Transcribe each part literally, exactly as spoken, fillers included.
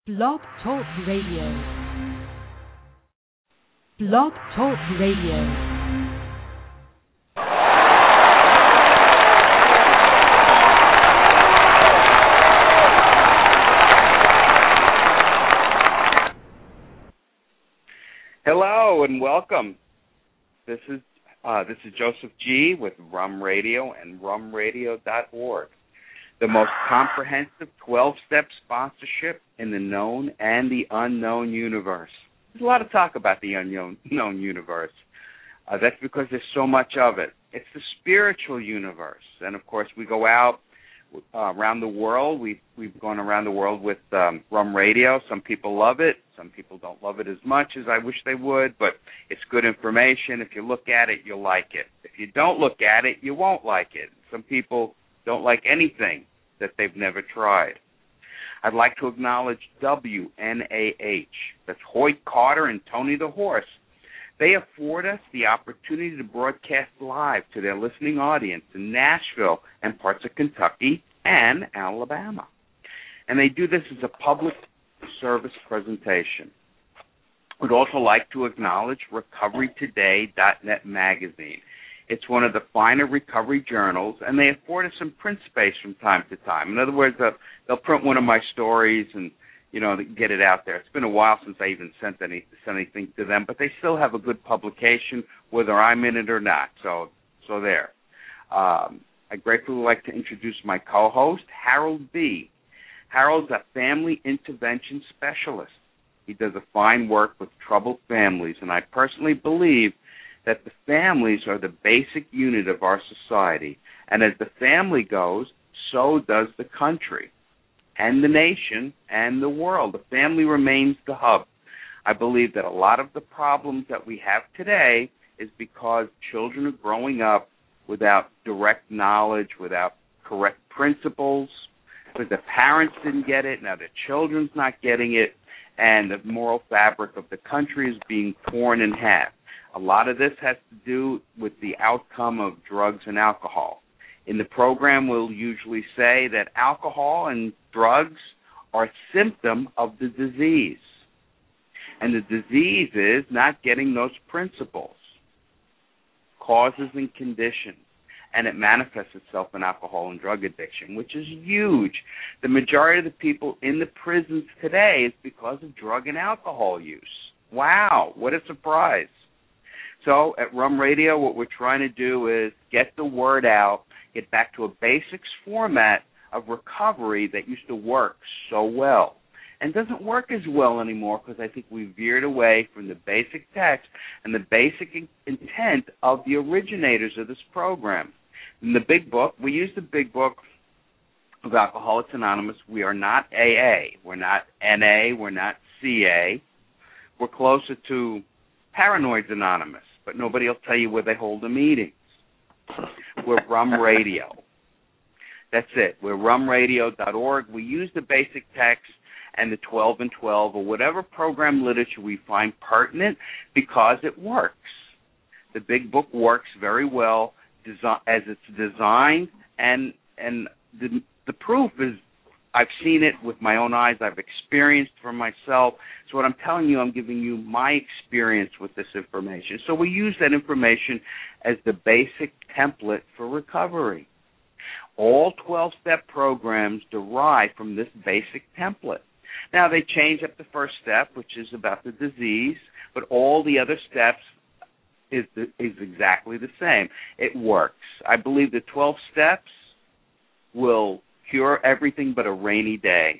Blog Talk Radio. Blog Talk Radio. Hello and welcome. This is uh, this is Joseph G. with Rum Radio and rum radio dot org, the most comprehensive twelve-step sponsorship in the known and the unknown universe. There's a lot of talk about the unknown known universe. Uh, that's because there's so much of it. It's the spiritual universe, and of course we go out uh, around the world. We've we've gone around the world with um, Rum Radio. Some people love it. Some people don't love it as much as I wish they would, but it's good information. If you look at it, you'll like it. If you don't look at it, you won't like it. Some people don't like anything that they've never tried. I'd like to acknowledge W N A H. That's Hoyt Carter and Tony the Horse. They afford us the opportunity to broadcast live to their listening audience in Nashville and parts of Kentucky and Alabama. And they do this as a public service presentation. We'd also like to acknowledge recovery today dot net magazine. It's one of the finer recovery journals, and they afford us some print space from time to time. In other words, uh, they'll print one of my stories and, you know, get it out there. It's been a while since I even sent any sent anything to them, but they still have a good publication, whether I'm in it or not. So, so there. Um, I'd gratefully like to introduce my co-host, Harold B. Harold's a family intervention specialist. He does a fine work with troubled families, and I personally believe that the families are the basic unit of our society. And as the family goes, so does the country and the nation and the world. The family remains the hub. I believe that a lot of the problems that we have today is because children are growing up without direct knowledge, without correct principles, because the parents didn't get it, now the children's not getting it, and the moral fabric of the country is being torn in half. A lot of this has to do with the outcome of drugs and alcohol. In the program, we'll usually say that alcohol and drugs are a symptom of the disease. And the disease is not getting those principles, causes and conditions. And it manifests itself in alcohol and drug addiction, which is huge. The majority of the people in the prisons today is because of drug and alcohol use. Wow, what a surprise. So at Rum Radio, what we're trying to do is get the word out, get back to a basics format of recovery that used to work so well. And doesn't work as well anymore because I think we veered away from the basic text and the basic in- intent of the originators of this program. In the big book, we use the big book of Alcoholics Anonymous. We are not A A. We're not N A. We're not C A. We're closer to Paranoids Anonymous, but nobody will tell you where they hold the meetings. We're Rum Radio. That's it. We're rum radio dot org. We use the basic text and the twelve and twelve or whatever program literature we find pertinent because it works. The big book works very well desi- as it's designed, and and the, the proof is I've seen it with my own eyes. I've experienced for myself. So what I'm telling you, I'm giving you my experience with this information. So we use that information as the basic template for recovery. All twelve-step programs derive from this basic template. Now, they change up the first step, which is about the disease, but all the other steps is, the, is exactly the same. It works. I believe the twelve steps will cure everything but a rainy day.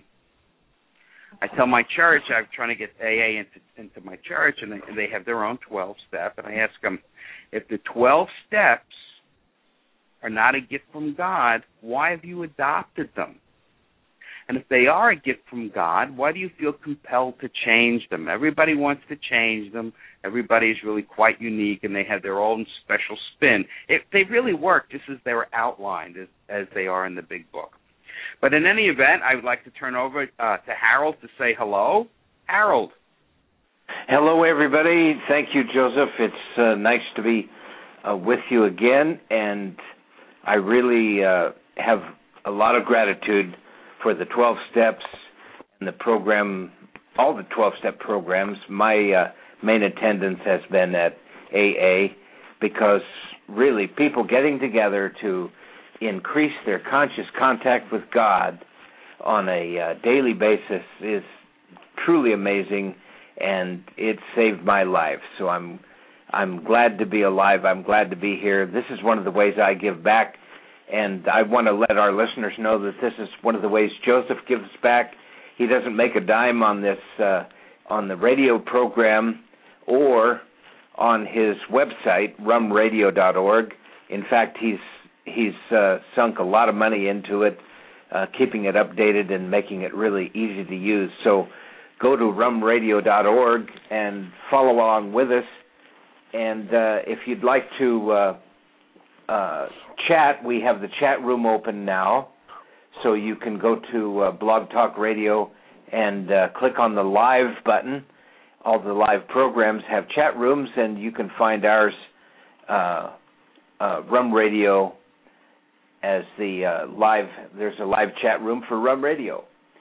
I tell my church, I'm trying to get A A into, into my church, and they, and they have their own twelve-step, and I ask them, if the twelve steps are not a gift from God, why have you adopted them? And if they are a gift from God, why do you feel compelled to change them? Everybody wants to change them. Everybody is really quite unique, and they have their own special spin. It, they really work just as they were outlined, as, as they are in the big book. But in any event, I would like to turn over uh, to Harold to say hello. Harold. Hello, everybody. Thank you, Joseph. It's uh, nice to be uh, with you again, and I really uh, have a lot of gratitude for the twelve steps and the program, all the twelve-step programs, my uh, main attendance has been at A A because really people getting together to increase their conscious contact with God on a uh, daily basis is truly amazing, and it saved my life. So I'm I'm glad to be alive. I'm glad to be here. This is one of the ways I give back, and I want to let our listeners know that this is one of the ways Joseph gives back. He doesn't make a dime on this uh, on the radio program or on his website, rum radio dot org. In fact, he's he's uh, sunk a lot of money into it, uh, keeping it updated and making it really easy to use. So go to rum radio dot org and follow along with us. And uh, if you'd like to uh, uh, chat, we have the chat room open now. So you can go to uh, Blog Talk Radio and uh, click on the live button. All the live programs have chat rooms, and you can find ours, uh, uh, Rum Radio, as the uh, live. There's a live chat room for Rum Radio.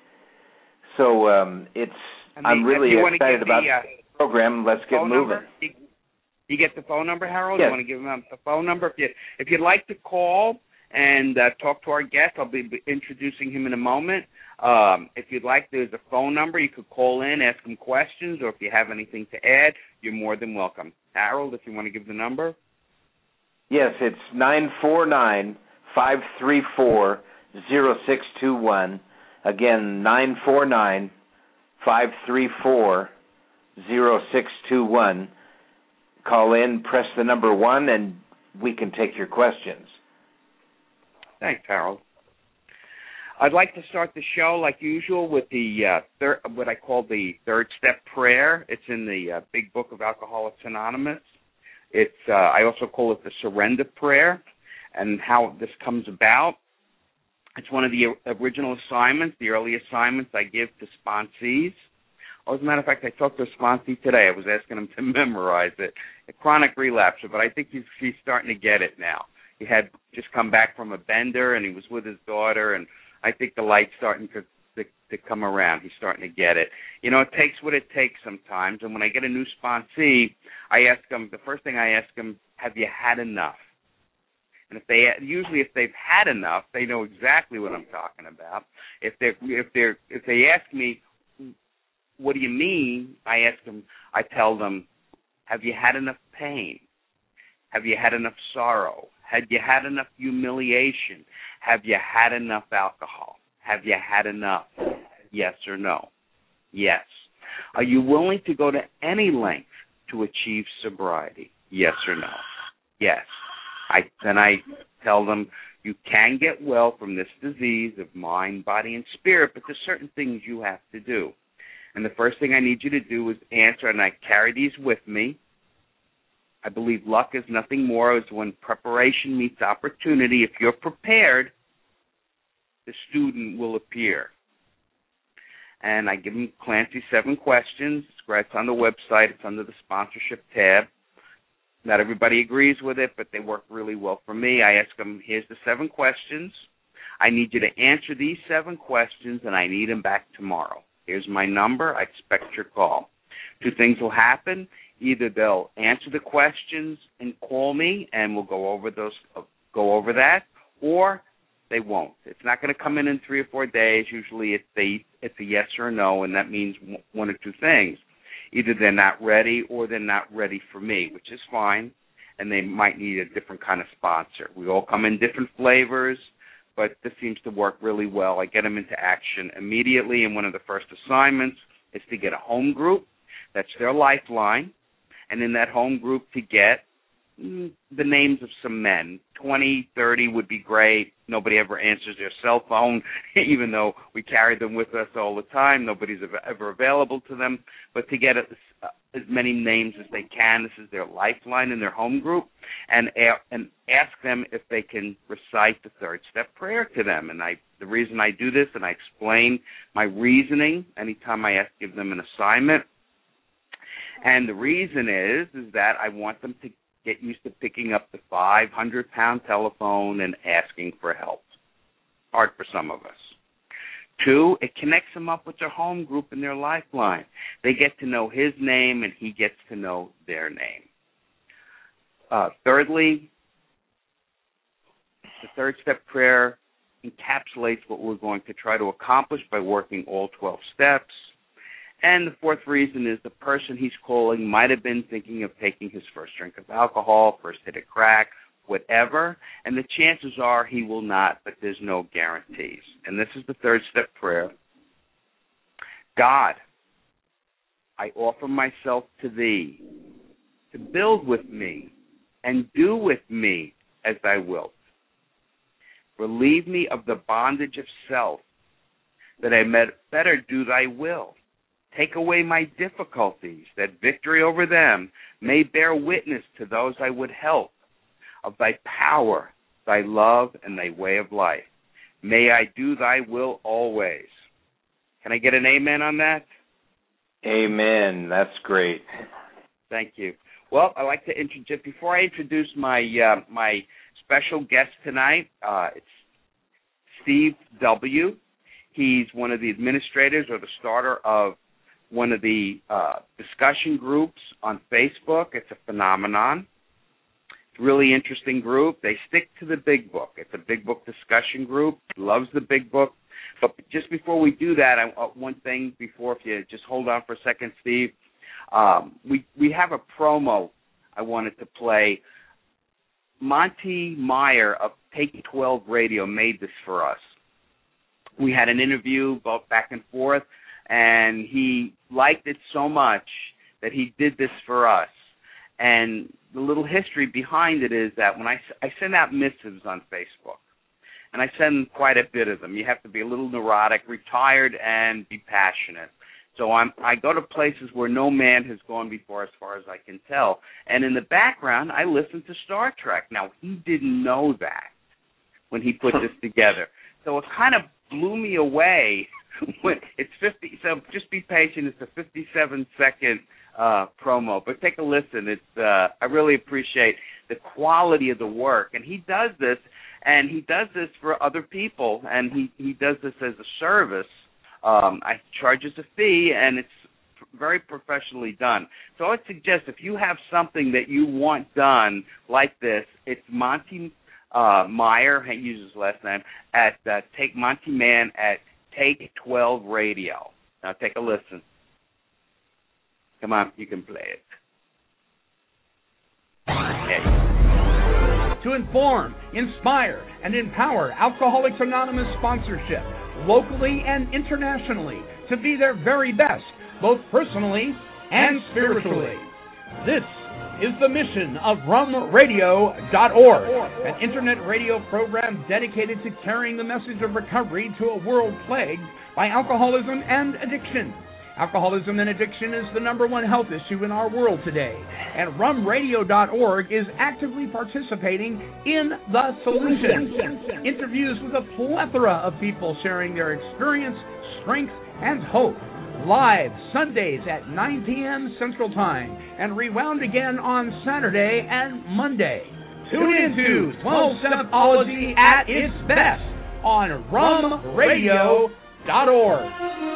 So um, it's. I mean, I'm really excited about the, uh, the program. Let's get moving. You, you get the phone number, Harold? Yes. You want to give them the phone number? If you if you'd like to call and uh, talk to our guest, I'll be introducing him in a moment. Um, if you'd like, there's a phone number. You could call in, ask him questions, or if you have anything to add, you're more than welcome. Harold, if you want to give the number. Yes, it's nine four nine, five three four, zero six two one. Again, nine four nine, five three four, zero six two one. Call in, press the number one, and we can take your questions. Thanks, Harold. I'd like to start the show, like usual, with the uh, third, what I call the third step prayer. It's in the uh, Big Book of Alcoholics Anonymous. It's uh, I also call it the surrender prayer, and how this comes about. It's one of the original assignments, the early assignments I give to sponsees. Oh, as a matter of fact, I talked to a sponsee today. I was asking him to memorize it. A chronic relapser, but I think he's, he's starting to get it now. He had just come back from a bender, and he was with his daughter, and I think the light's starting to, to to come around. He's starting to get it. You know, it takes what it takes sometimes, and when I get a new sponsee, I ask them, the first thing I ask them, have you had enough? And if they usually if they've had enough, they know exactly what I'm talking about. If they if they if they ask me, what do you mean? I ask them, I tell them, have you had enough pain? Have you had enough sorrow? Have you had enough humiliation? Have you had enough alcohol? Have you had enough? Yes or no? Yes. Are you willing to go to any length to achieve sobriety? Yes or no? Yes. I then I tell them, you can get well from this disease of mind, body, and spirit, but there's certain things you have to do. And the first thing I need you to do is answer, and I carry these with me. I believe luck is nothing more as when preparation meets opportunity. If you're prepared, the student will appear. And I give them Clancy seven questions. It's on the website. It's under the sponsorship tab. Not everybody agrees with it, but they work really well for me. I ask them, here's the seven questions. I need you to answer these seven questions, and I need them back tomorrow. Here's my number. I expect your call. Two things will happen. Either they'll answer the questions and call me, and we'll go over those, go over that, or they won't. It's not going to come in in three or four days. Usually it's a, it's a yes or a no, and that means one or two things. Either they're not ready or they're not ready for me, which is fine, and they might need a different kind of sponsor. We all come in different flavors, but this seems to work really well. I get them into action immediately, and one of the first assignments is to get a home group. That's their lifeline. And in that home group to get mm, the names of some men. twenty, thirty would be great. Nobody ever answers their cell phone, even though we carry them with us all the time. Nobody's ever available to them. But to get as, uh, as many names as they can, this is their lifeline in their home group, and, a- and ask them if they can recite the third step prayer to them. And I, the reason I do this, and I explain my reasoning anytime I ask, give them an assignment. And the reason is, is that I want them to get used to picking up the five hundred pound telephone and asking for help. Hard for some of us. Two, it connects them up with their home group and their lifeline. They get to know his name, and he gets to know their name. Uh, thirdly, the third step prayer encapsulates what we're going to try to accomplish by working all twelve steps. And the fourth reason is the person he's calling might have been thinking of taking his first drink of alcohol, first hit of crack, whatever, and the chances are he will not, but there's no guarantees. And this is the third step prayer. God, I offer myself to thee to build with me and do with me as thy wilt. Relieve me of the bondage of self, that I may better do thy will. Take away my difficulties, that victory over them may bear witness to those I would help of thy power, thy love, and thy way of life. May I do thy will always. Can I get an amen on that? Amen. That's great. Thank you. Well, I'd like to introduce, before I introduce my uh, my special guest tonight, uh, it's Steve W. He's one of the administrators or the starter of one of the uh, discussion groups on Facebook. It's a phenomenon. It's a really interesting group. They stick to the big book. It's a big book discussion group. Loves the big book. But just before we do that, I, uh, one thing before, if you just hold on for a second, Steve, um, we, we have a promo I wanted to play. Monty Meyer of Take twelve Radio made this for us. We had an interview both back and forth, and he liked it so much that he did this for us. And the little history behind it is that when I, I send out missives on Facebook, and I send quite a bit of them. You have to be a little neurotic, retired, and be passionate. So I'm, I go to places where no man has gone before, as far as I can tell. And in the background, I listen to Star Trek. Now, he didn't know that when he put this together. So it kind of blew me away. When it's fifty. So just be patient. It's a fifty-seven second uh, promo, but take a listen. It's uh, I really appreciate the quality of the work, and he does this, and he does this for other people, and he, he does this as a service. Um, I charges a fee, and it's very professionally done. So I would suggest if you have something that you want done like this, it's Monty uh, Meyer. He uses his last name at uh, Take Monty Man at Take twelve Radio. Now take a listen. Come on, you can play it. Okay. To inform, inspire, and empower Alcoholics Anonymous sponsorship, locally and internationally, to be their very best, both personally and spiritually. This is the mission of rum radio dot org, an internet radio program dedicated to carrying the message of recovery to a world plagued by alcoholism and addiction. Alcoholism and addiction is the number one health issue in our world today, and rum radio dot org is actively participating in the solution. Interviews with a plethora of people sharing their experience, strength, and hope. Live Sundays at nine p.m. Central Time and rewound again on Saturday and Monday. Tune in to twelve-Stepology at its best on rum radio dot org.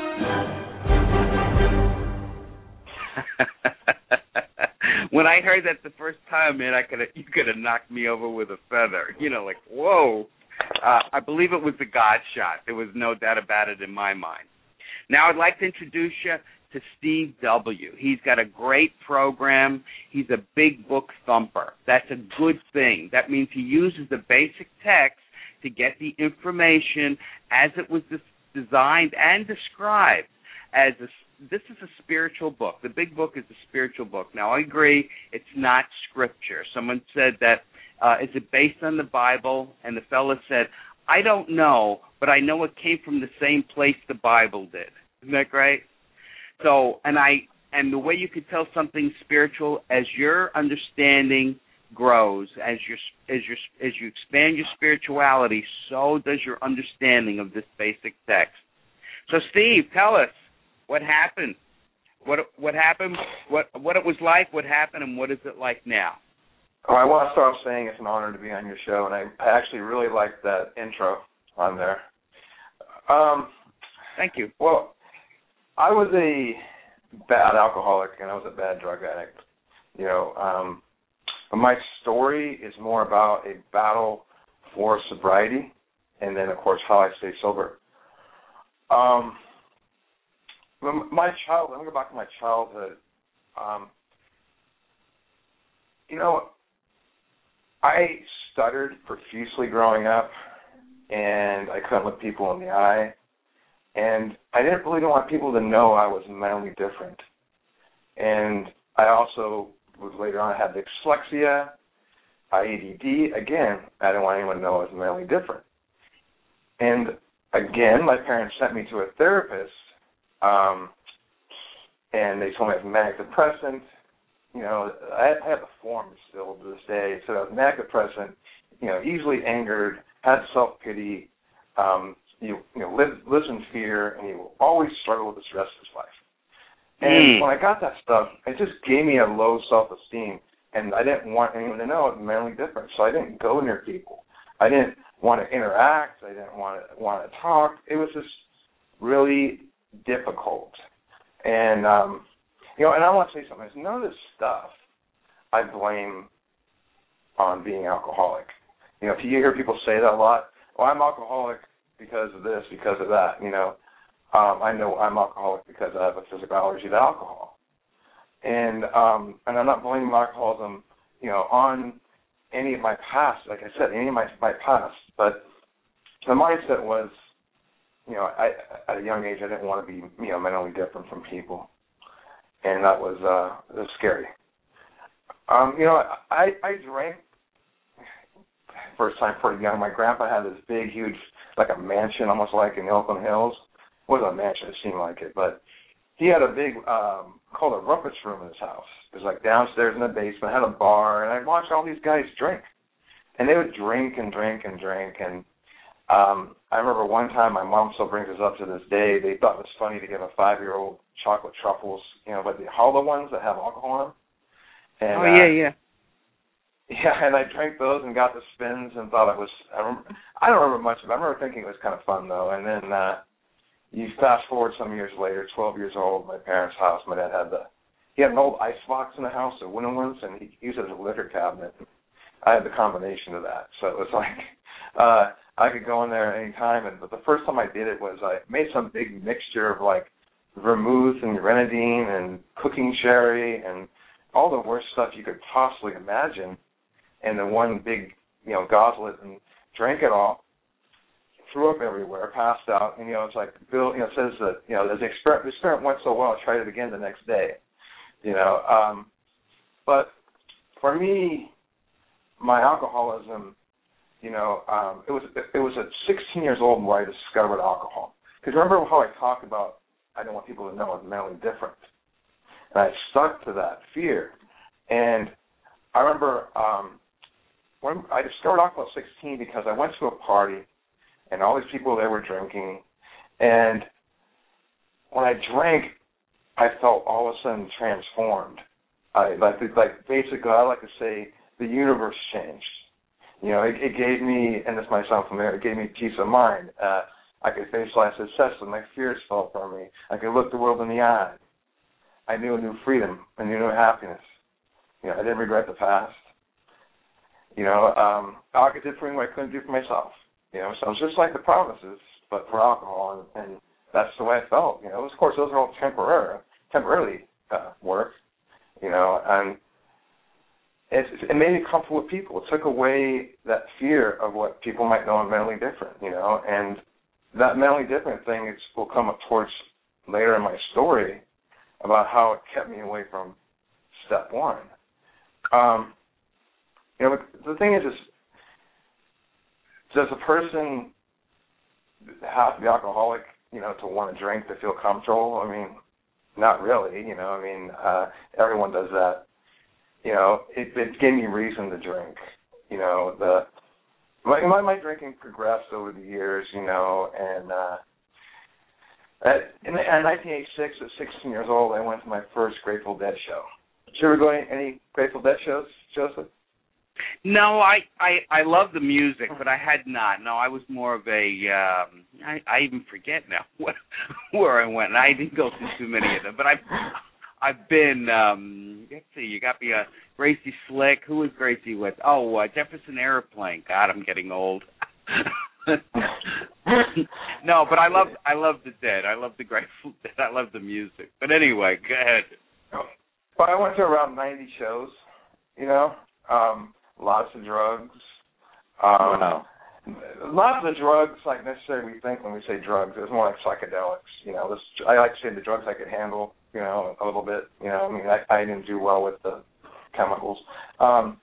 When I heard that the first time, man, I could you could have knocked me over with a feather. You know, like, whoa. Uh, I believe it was the God shot. There was no doubt about it in my mind. Now I'd like to introduce you to Steve W. He's got a great program. He's a big book thumper. That's a good thing. That means he uses the basic text to get the information as it was designed and described as a, this is a spiritual book. The big book is a spiritual book. Now, I agree it's not scripture. Someone said that, uh, is it based on the Bible? And the fellow said, I don't know, but I know it came from the same place the Bible did. Isn't that great? So, and I, and the way you could tell something spiritual, as your understanding grows, as your, as your, as you expand your spirituality, so does your understanding of this basic text. So, Steve, tell us what happened. What what happened? What what it was like? What happened? And what is it like now? Oh, I want to start off saying it's an honor to be on your show, and I, I actually really liked that intro on there. Um, Thank you. Well, I was a bad alcoholic and I was a bad drug addict. You know, um, my story is more about a battle for sobriety, and then, of course, how I stay sober. Um, my child, let me go back to my childhood. Um, you know, I stuttered profusely growing up, and I couldn't look people in the eye, and I didn't really want people to know I was mentally different. And I also, later on, had dyslexia, I A D D. Again, I didn't want anyone to know I was mentally different. And again, my parents sent me to a therapist, um, and they told me I was manic depressant. You know, I, I have the form still to this day. So I was manic depressant, you know, easily angered, had self-pity, um, you, you know, lives, lives in fear, and he will always struggle with the rest of his life. And mm. when I got that stuff, it just gave me a low self-esteem, and I didn't want anyone to know I was mentally different, so I didn't go near people. I didn't want to interact. I didn't want to want to talk. It was just really difficult. And, um, you know, and I want to say something. None of this stuff I blame on being alcoholic. You know, if you hear people say that a lot, well, I'm alcoholic because of this, because of that, you know. Um, I know I'm alcoholic because I have a physical allergy to alcohol. And um, and I'm not blaming alcoholism, you know, on any of my past, like I said, any of my, my past. But the mindset was, you know, I, at a young age, I didn't want to be, you know, mentally different from people. And that was, uh, it was scary. Um, you know, I, I drank first time pretty young. My grandpa had this big, huge, like a mansion, almost like in the Oakland Hills. It wasn't a mansion, it seemed like it, but he had a big, um, called a rumpus room in his house. It was like downstairs in the basement, had a bar, and I watched all these guys drink. And they would drink and drink and drink. And um, I remember one time, my mom still brings this up to this day, they thought it was funny to give a five-year-old chocolate truffles, you know, but the hollow ones that have alcohol in them. And, oh, yeah, uh, yeah. Yeah, and I drank those and got the spins and thought it was, I, remember, I don't remember much of it. I remember thinking it was kind of fun, though. And then uh, you fast forward some years later, twelve years old, my parents' house, my dad had the, he had an old ice box in the house, a wooden one, and he used it as a liquor cabinet. I had the combination of that. So it was like, uh, I could go in there at any time. And, but the first time I did it was I made some big mixture of like vermouth and grenadine and cooking sherry and all the worst stuff you could possibly imagine. And then one big, you know, goblet and drank it all, threw up everywhere, passed out, and, you know, it's like, Bill, you know, says that, you know, the experiment, the experiment went so well, I tried it again the next day, you know. Um, but for me, my alcoholism, you know, um, it was it was at sixteen years old where I discovered alcohol. Because remember how I talked about I didn't want people to know I was mentally different. And I stuck to that fear. And I remember um, when I discovered alcohol at sixteen because I went to a party and all these people there were drinking. And when I drank, I felt all of a sudden transformed. I like like basically I like to say the universe changed. You know, it, it gave me, and this might sound familiar, it gave me peace of mind. Uh, I could face life successfully. My fears fell from me. I could look the world in the eye. I knew a new freedom, a new happiness. You know, I didn't regret the past. You know, um, I did for me what I couldn't do for myself. You know, so it was just like the promises, but for alcohol, and, and that's the way I felt. You know, of course, those are all temporary, temporarily uh, work. You know, and it, it made me comfortable with people. It took away that fear of what people might know I'm mentally different. You know, and that mentally different thing is, will come up towards later in my story about how it kept me away from step one. Um, you know, the thing is, is does a person have to be alcoholic, you know, to want to drink to feel comfortable? I mean, not really, you know. I mean, uh, everyone does that. You know, it, it gave me reason to drink. You know, the my, my my drinking progressed over the years, you know, and uh, at, in, in nineteen eighty-six, at sixteen years old, I went to my first Grateful Dead show. Did you ever go to any, any Grateful Dead shows, Joseph? No, I, I I love the music, but I had not. No, I was more of a. Um, I I even forget now what, where I went. I didn't go through too many of them, but I've I've been. Um, let's see, you got me a Gracie Slick. Who was Gracie with? Oh, uh, Jefferson Airplane. God, I'm getting old. No, but I love I love the Dead. I love the Grateful Dead. I love the music. But anyway, go ahead. Well, I went to around ninety shows. You know. Um, Lots of drugs. Um, wow. Lots of drugs, like necessarily we think when we say drugs. It was more like psychedelics. You know, this, I like to say the drugs I could handle. You know, a little bit. You know, I mean, I, I didn't do well with the chemicals. Um,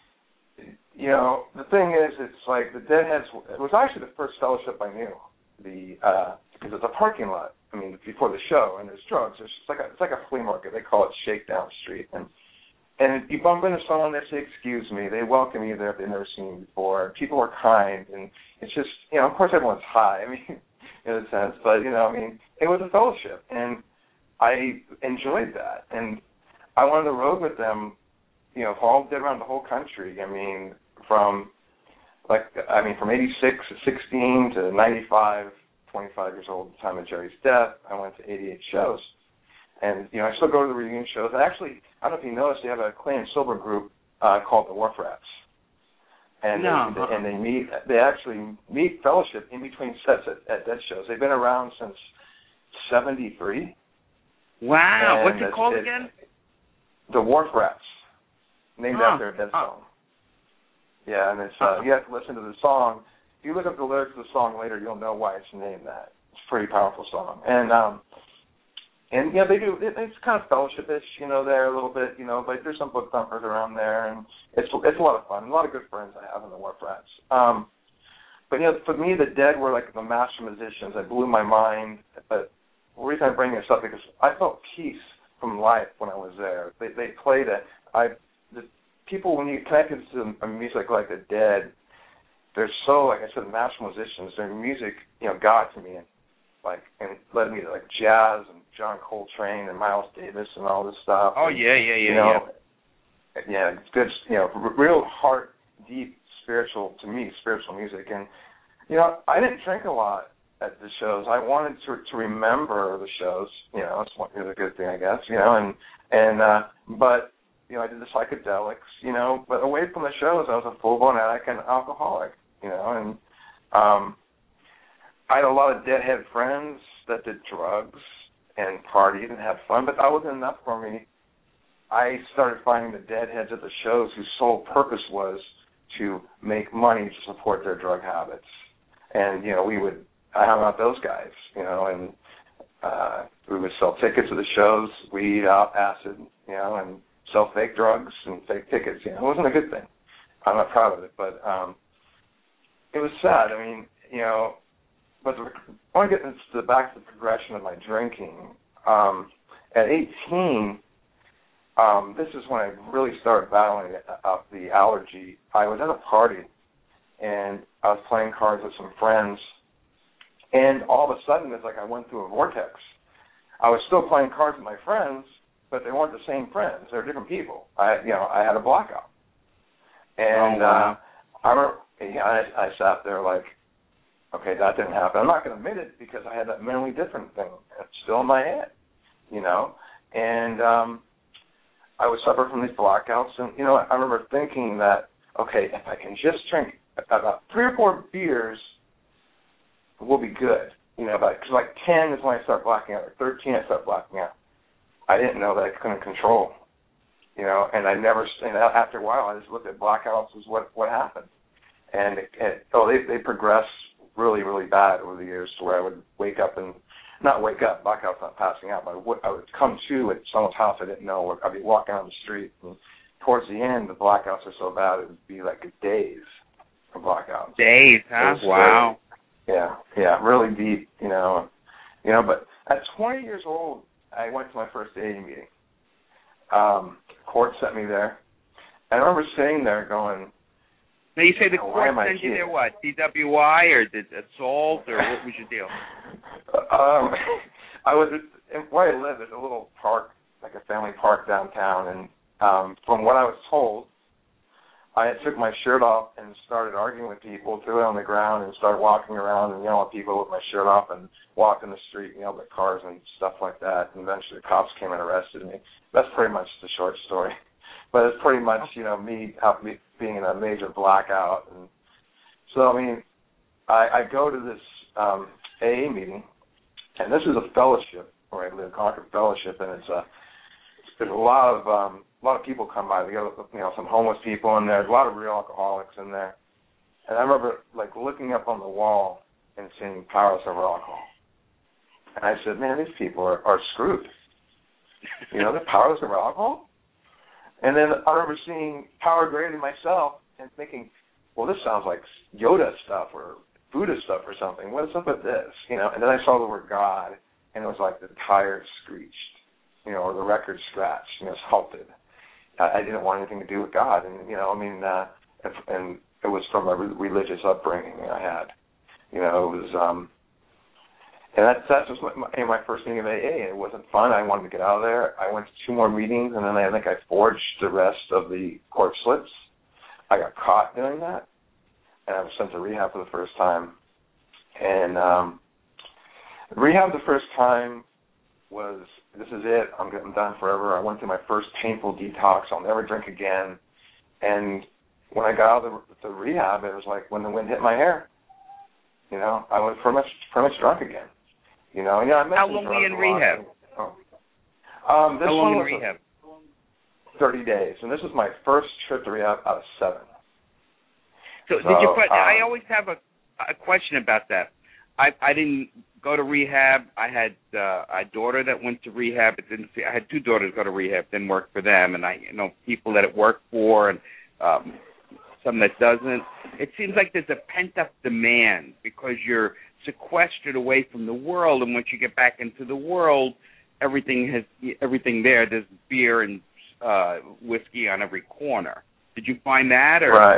you know, the thing is, it's like the Deadheads. It was actually the first fellowship I knew. The uh, because it's a parking lot. I mean, before the show, and there's drugs. It's just like a, it's like a flea market. They call it Shakedown Street, and. And you bump into someone, they say, excuse me. They welcome you there if they've never seen you before. People are kind. And it's just, you know, of course everyone's high, I mean, in a sense. But, you know, I mean, it was a fellowship. And I enjoyed that. And I went on the road with them, you know, all did around the whole country. I mean, from, like, I mean, from eighty-six to sixteen to ninety-five, twenty-five years old at the time of Jerry's death, I went to eighty-eight shows. And, you know, I still go to the reunion shows. And actually, I don't know if you noticed, they have a clean and sober group uh, called the Wharf Rats. And, no. they, and they meet, they actually meet fellowship in between sets at, at Dead shows. They've been around since seventy-three. Wow. And What's it it's, called it's, again? The Wharf Rats, named huh. after a Dead huh. song. Yeah, and it's uh, you have to listen to the song. If you look up the lyrics of the song later, you'll know why it's named that. It's a pretty powerful song. And, um, And, yeah, they do, it, it's kind of fellowship-ish, you know, there a little bit, you know, but there's some book thumpers around there, and it's it's a lot of fun. A lot of good friends I have in the Wharf Rats. Um, but, you know, for me, the Dead were like the master musicians. They blew my mind. But the reason I bring this up is because I felt peace from life when I was there. They they played it. I, the people, when you connect to a music like the Dead, they're so, like I said, master musicians. Their music, you know, got to me. And, like, and led me to, like, jazz and John Coltrane and Miles Davis and all this stuff. Oh, and, yeah, yeah, yeah, you know, yeah. Yeah, it's good, you know, r- real heart, deep, spiritual, to me, spiritual music. And, you know, I didn't drink a lot at the shows. I wanted to to remember the shows, you know, it's one, it was a good thing, I guess, you know, and, and uh, but, you know, I did the psychedelics, you know, but away from the shows, I was a full-blown addict and alcoholic, you know, and, um, I had a lot of Deadhead friends that did drugs and partied and had fun, but that wasn't enough for me. I started finding the Deadheads at the shows whose sole purpose was to make money to support their drug habits. And, you know, we would, I hung out with those guys, you know, and uh, we would sell tickets to the shows, weed, out, acid, you know, and sell fake drugs and fake tickets. You know, it wasn't a good thing. I'm not proud of it, but um, it was sad. I mean, you know, but the, I want to get into the back to the progression of my drinking. Um, at eighteen, um, this is when I really started battling up the allergy. I was at a party, and I was playing cards with some friends, and all of a sudden, it's like I went through a vortex. I was still playing cards with my friends, but they weren't the same friends. They were different people. I, you know, I had a blackout, and oh, wow. uh, I remember, yeah, I, I sat there like, okay, that didn't happen. I'm not going to admit it because I had that mentally different thing. It's still in my head, you know. And um, I would suffer from these blackouts. And, you know, I remember thinking that, okay, if I can just drink about three or four beers, we'll be good. You know, because like ten is when I start blacking out, or thirteen I start blacking out. I didn't know that I couldn't control, you know, and I never, and after a while I just looked at blackouts as what, what happened. And, it, it, oh, they, they progressed really, really bad over the years to where I would wake up and, not wake up, blackout's not passing out, but I would, I would come to at someone's house I didn't know, or I'd be walking on the street, and towards the end, the blackouts are so bad, it would be like days of blackouts. Days, huh? Wow. Really, yeah, yeah, really deep, you know. You know, but at twenty years old, I went to my first A A meeting. Um, court sent me there. And I remember sitting there going, now, you say the oh, court sent you there, what, D W I or did assault, or what was your deal? um, I was, where I live is a little park, like a family park downtown, and um, from what I was told, I took my shirt off and started arguing with people, threw it on the ground, and started walking around and yelling at people with my shirt off and walked in the street and yelled at cars and stuff like that. And eventually the cops came and arrested me. That's pretty much the short story. But it's pretty much, you know, me, me being in a major blackout. And so, I mean, I, I go to this um, A A meeting, and this is a fellowship, where I live, Concord Fellowship, and it's a, there's a lot of um, a lot of people come by. We got, you know, some homeless people in there. There's a lot of real alcoholics in there. And I remember, like, looking up on the wall and seeing Powerless Over Alcohol. And I said, man, these people are, are screwed. You know, they're powerless over alcohol? And then I remember seeing Power Greater Than Myself and thinking, well, this sounds like Yoda stuff or Buddha stuff or something. What's up with this? You know, and then I saw the word God, and it was like the tires screeched, you know, or the record scratched, you know, it's halted. I, I didn't want anything to do with God. And, you know, I mean, uh, if, and it was from a re- religious upbringing I had. You know, it was, um, and that's, that's just my, my, my first meeting of A A. It wasn't fun. I wanted to get out of there. I went to two more meetings, and then I think I forged the rest of the court slips. I got caught doing that, and I was sent to rehab for the first time. And um, rehab the first time was, this is it, I'm getting done forever. I went through my first painful detox. I'll never drink again. And when I got out of the, the rehab, it was like when the wind hit my hair. You know, I was pretty much, pretty much drunk again. You know, and, you know, I How long were you in rehab? Oh. Um, this How long one in was rehab? thirty days, and this was my first trip to rehab out of seven. So, So, did you? Put, um, I always have a, a question about that. I I didn't go to rehab. I had uh, a daughter that went to rehab. It didn't. I had two daughters go to rehab. Didn't work for them, and I you know people that it worked for, and um, some that doesn't. It seems like there's a pent up demand because you're sequestered away from the world, and once you get back into the world, everything has everything there. There's beer and uh, whiskey on every corner. Did you find that? Or? Right.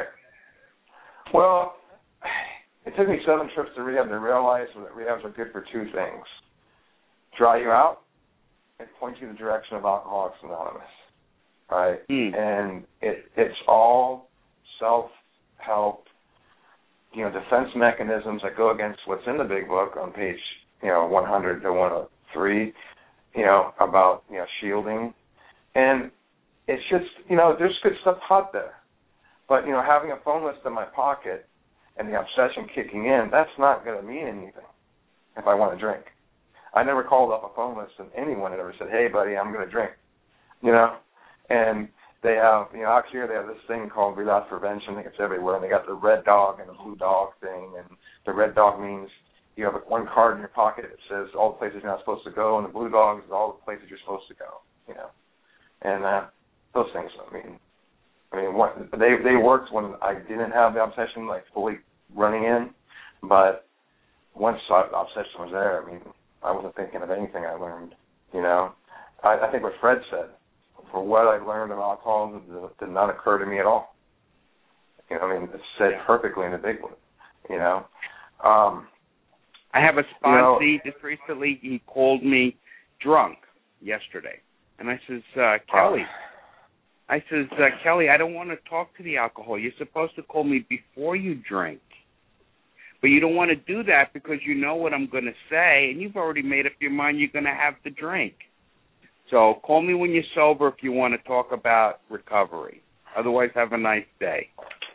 Well, it took me seven trips to rehab to realize that rehabs are good for two things: dry you out and point you in the direction of Alcoholics Anonymous. Right. Mm. And it it's all self-help, you know, defense mechanisms that go against what's in the big book on page, you know, one hundred to one oh three, you know, about, you know, shielding. And it's just, you know, there's good stuff taught there. But, you know, having a phone list in my pocket and the obsession kicking in, that's not going to mean anything if I want to drink. I never called up a phone list and anyone had ever said, hey, buddy, I'm going to drink, you know. And they have, you know, out here they have this thing called relapse prevention. I think it's everywhere. And they got the red dog and the blue dog thing. And the red dog means you have one card in your pocket that says all the places you're not supposed to go, and the blue dog is all the places you're supposed to go, you know. And uh, those things, I mean, I mean, what, they they worked when I didn't have the obsession like fully running in, but once the obsession was there, I mean, I wasn't thinking of anything I learned, you know. I, I think what Fred said, for what I learned about alcohol, did not occur to me at all. You know, I mean, it's said Yeah. perfectly in the big one, you know. Um, I have a sponsee you know, just recently. He called me drunk yesterday, and I says, uh, Kelly. Uh, I says, uh, Kelly, I don't want to talk to the alcohol. You're supposed to call me before you drink. But you don't want to do that because you know what I'm going to say, and you've already made up your mind you're going to have the drink. So call me when you're sober if you want to talk about recovery. Otherwise, have a nice day.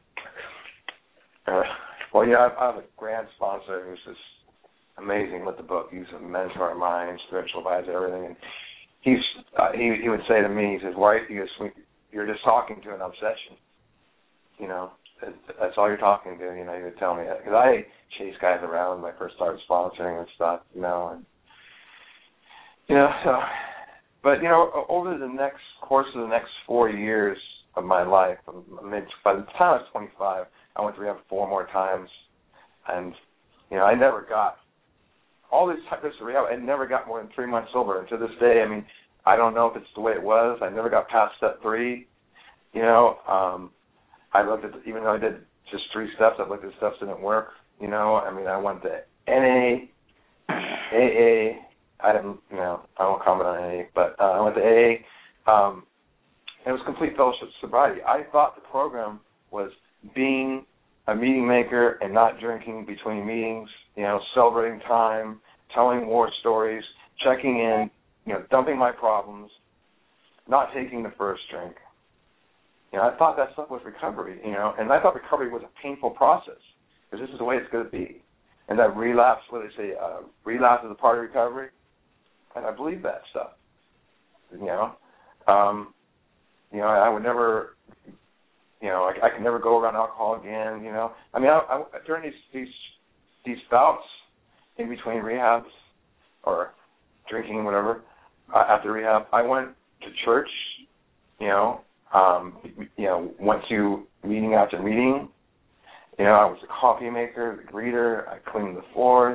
Uh, well, yeah, I, I have a grant sponsor who's just amazing with the book. He's a mentor of mine, spiritual advisor, everything. And he's uh, he he would say to me, he says, "Why? He goes, you're just talking to an obsession. You know, that's all you're talking to. You know," he would tell me that because I chase guys around when I first started sponsoring and stuff. You know, and you know, so. But, you know, over the next course of the next four years of my life, by the time I was twenty-five, I went to rehab four more times. And, you know, I never got, all these types of rehab, I never got more than three months sober. And to this day, I mean, I don't know if it's the way it was. I never got past step three. You know, um, I looked at, the, even though I did just three steps, I looked at steps that didn't work. You know, I mean, I went to N A, A A, I didn't, you know, I won't comment on A A, but uh, I went to A A. Um, it was complete fellowship sobriety. I thought the program was being a meeting maker and not drinking between meetings, you know, celebrating time, telling war stories, checking in, you know, dumping my problems, not taking the first drink. You know, I thought that stuff was recovery, you know, and I thought recovery was a painful process because this is the way it's going to be. And that relapse, what they say, uh, relapse is a part of recovery, and I believe that stuff, you know. Um, you know, I would never, you know, I, I could never go around alcohol again, you know. I mean, I, I, during these, these these bouts in between rehabs or drinking, whatever, uh, after rehab, I went to church, you know, um, you know, went to meeting after meeting. You know, I was a coffee maker, the greeter, I cleaned the floors.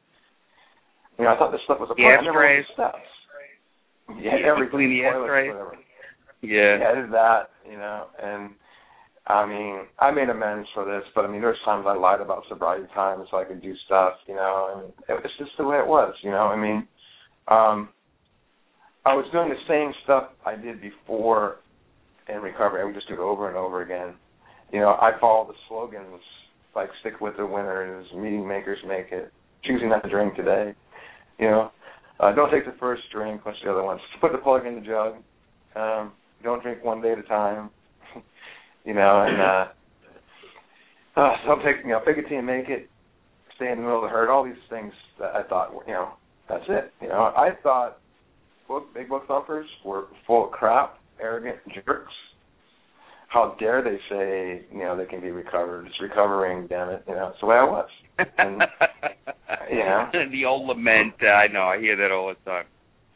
You know, I thought this stuff was a part. I never went to steps. Yeah, yeah everything. Clean the ashtrays. Whatever. Yeah. Yeah, I did that, you know, and I mean, I made amends for this, but I mean, there's times I lied about sobriety time so I could do stuff, you know, and it's just the way it was, you know. I mean, um, I was doing the same stuff I did before in recovery. I would just do it over and over again. You know, I follow the slogans like "Stick with the winners," "Meeting makers make it," "Choosing not to drink today." You know, uh, don't take the first drink. What's the other one? Put the plug in the jug. Um, don't drink one day at a time. You know, and uh, uh, don't take, you know, pick a team, make it. Stay in the middle of the herd. All these things that I thought, you know, that's it. You know, I thought book, big book thumpers were full of crap, arrogant jerks. How dare they say, you know, they can be recovered? It's recovering, damn it. You know, it's the way I was. And, you know. The old lament, uh, I know, I hear that all the time.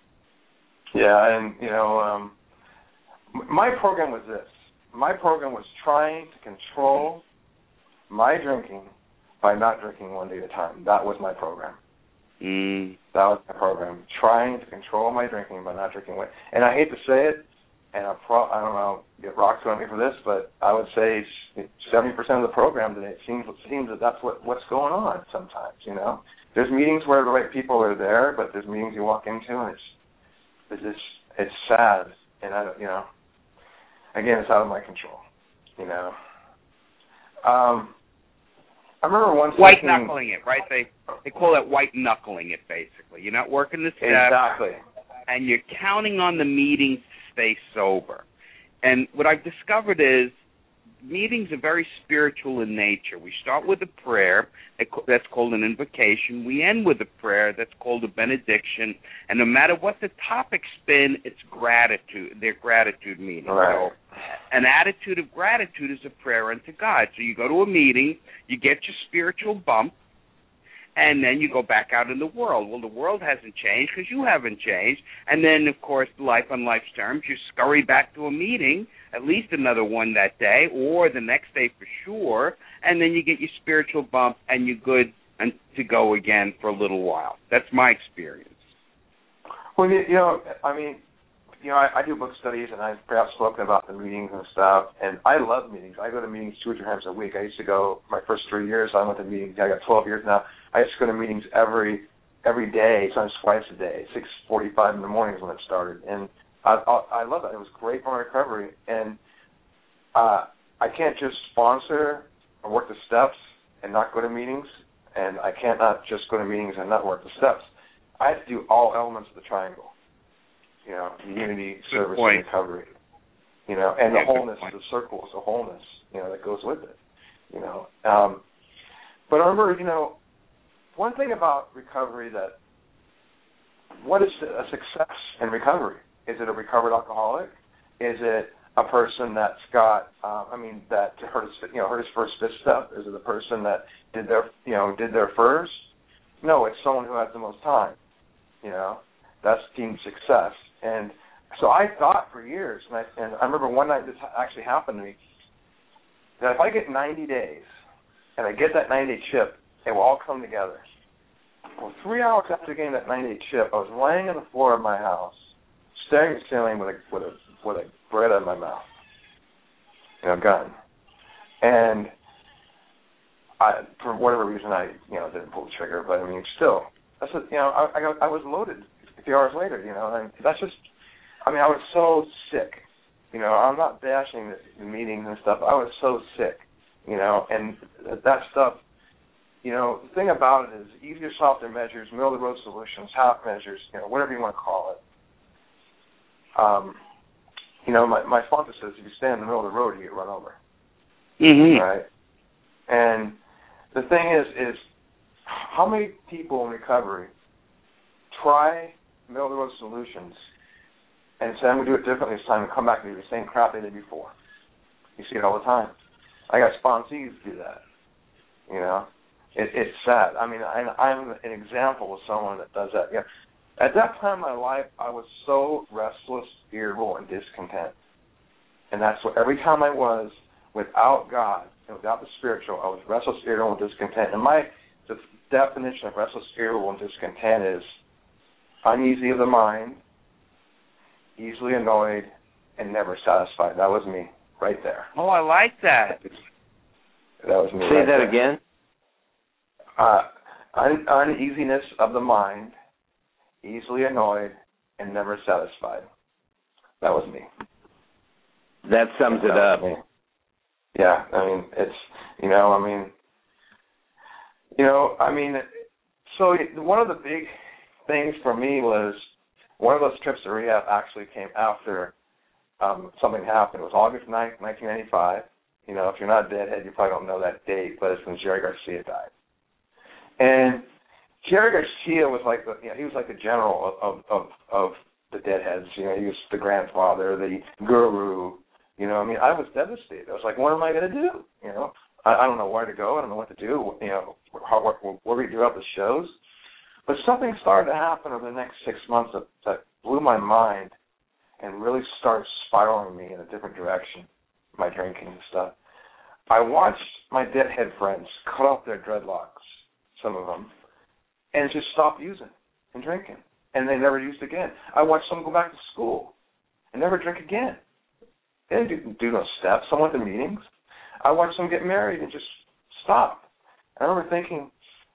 Yeah, and, you know, um, my program was this. My program was trying to control my drinking by not drinking one day at a time. That was my program. Mm. That was my program, trying to control my drinking by not drinking one. And I hate to say it, and I, pro- I don't know, get rocks on me for this, but I would say seventy percent of the program today, it seems, it seems that that's what, what's going on sometimes, you know. There's meetings where the right people are there, but there's meetings you walk into and it's it's it's, it's sad, and I don't, you know, again, it's out of my control, you know. Um, I remember once white thinking, knuckling it, right? They they call it white knuckling it. Basically, you're not working the steps, exactly, and you're counting on the meetings to stay sober. And what I've discovered is meetings are very spiritual in nature. We start with a prayer that's called an invocation. We end with a prayer that's called a benediction. And no matter what the topics spin, it's gratitude. They're gratitude meetings. Right. So an attitude of gratitude is a prayer unto God. So you go to a meeting, you get your spiritual bump, and then you go back out in the world. Well, the world hasn't changed because you haven't changed. And then, of course, life on life's terms, you scurry back to a meeting, at least another one that day, or the next day for sure, and then you get your spiritual bump and you're good and to go again for a little while. That's my experience. Well, you know, I mean, you know, I, I do book studies, and I've perhaps spoken about the meetings and stuff, and I love meetings. I go to meetings two or three times a week. I used to go, my first three years, I went to meetings. I got twelve years now. I used to go to meetings every every day, sometimes twice a day, six forty-five in the mornings when it started. And I, I, I love it. It was great for my recovery. And uh, I can't just sponsor or work the steps and not go to meetings, and I can't not just go to meetings and not work the steps. I have to do all elements of the triangle. You know, unity, service, and recovery. You know, and yeah, the wholeness, the circle is a wholeness, you know, that goes with it. You know. Um, but I remember, you know, one thing about recovery that, what is a success in recovery? Is it a recovered alcoholic? Is it a person that's got, uh, I mean, that hurt his, you know, hurt his first fist step? Is it a person that did their, you know, did their first? No, it's someone who has the most time. You know, that's team success. And so I thought for years, and I, and I remember one night this actually happened to me, that if I get ninety days and I get that ninety-day chip, it will all come together. Well, three hours after getting that ninety-day chip, I was laying on the floor of my house, staring at the ceiling with a with a with a Beretta in my mouth, you know, gun, and I, for whatever reason, I you know didn't pull the trigger. But I mean, still, that's a, you know, I, I I was loaded a few hours later, you know, and that's just, I mean, I was so sick You know, I'm not bashing the, the meetings and stuff. I was so sick, you know, and that stuff, you know, the thing about it is easier, softer measures, middle-of-the-road solutions, half measures, you know, whatever you want to call it. Um, you know, my, my sponsor says if you stand in the middle of the road, you get run over. Mm-hmm. Right? And the thing is, is how many people in recovery try middle-of-the-road solutions and say, I'm going to do it differently this time, and come back and do the same crap they did before? You see it all the time. I got sponsees do that. You know? It, it's sad. I mean, I, I'm an example of someone that does that. Yeah. At that time in my life, I was so restless, irritable, and discontent. And that's what every time I was, without God and without the spiritual, I was restless, irritable, and discontent. And my the definition of restless, irritable, and discontent is uneasy of the mind, easily annoyed, and never satisfied. That was me right there. Oh, I like that. That was me. Say right that there. again. Uh, un- uneasiness of the mind, easily annoyed, and never satisfied. That was me. That sums that it up. Me. Yeah, I mean, it's, you know, I mean, you know, I mean, so one of the big things for me was one of those trips to rehab actually came after um, something happened. It was August ninth, nineteen ninety-five. You know, if you're not a deadhead, you probably don't know that date, but it's when Jerry Garcia died. And Jerry Garcia was like the, you know, he was like the general of, of, of the deadheads. You know, he was the grandfather, the guru. You know, I mean, I was devastated. I was like, what am I going to do? You know, I, I don't know where to go. I don't know what to do. You know, how, what, what we do out the shows. But something started to happen over the next six months that, that blew my mind and really started spiraling me in a different direction, my drinking and stuff. I watched my deadhead friends cut off their dreadlocks, some of them, and just stop using and drinking. And they never used again. I watched some go back to school and never drink again. They didn't do no steps. Some went to meetings. I watched them get married and just stop. I remember thinking,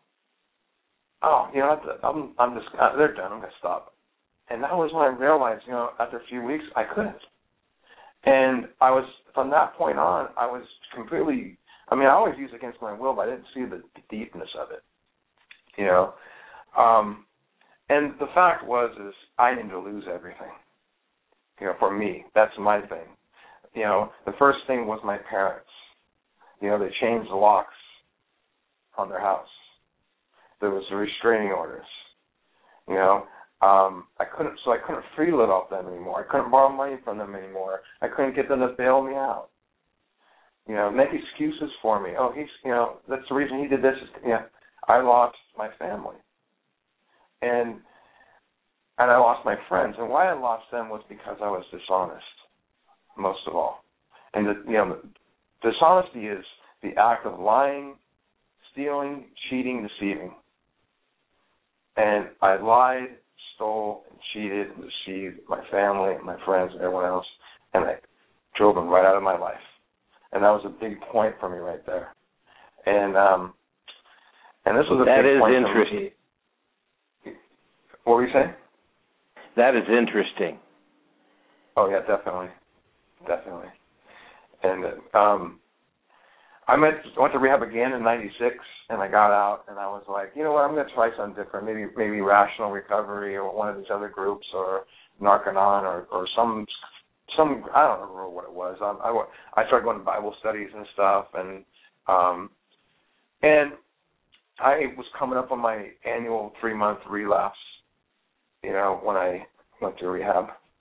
oh, you know, I'm, I'm just, they're done. I'm going to stop. And that was when I realized, you know, after a few weeks, I couldn't. And I was, from that point on, I was completely, I mean, I always used it against my will, but I didn't see the, the deepness of it, you know. Um, and the fact was is I needed to lose everything, you know, for me. That's my thing. You know, the first thing was my parents. You know, they changed the locks on their house. There was restraining orders. You know, um, I couldn't, so I couldn't free live off them anymore. I couldn't borrow money from them anymore. I couldn't get them to bail me out. You know, make excuses for me. Oh, he's, you know, that's the reason he did this. You know, I lost my family, and and I lost my friends. And why I lost them was because I was dishonest, most of all. And the, you know, dishonesty is the act of lying, stealing, cheating, deceiving. And I lied, stole, and cheated, and deceived my family, and my friends, and everyone else, and I drove them right out of my life. And that was a big point for me right there. And um, and this was a that big is point interesting. for me. What were you saying? That is interesting. Oh yeah, definitely, definitely. And um, I went went to rehab again in ninety-six, and I got out, and I was like, you know what, I'm going to try something different. Maybe maybe Rational Recovery or one of these other groups, or Narconon, or or some. Some I don't remember what it was. I, I, I started going to Bible studies and stuff, and um, and I was coming up on my annual three month relapse. You know, when I went to rehab,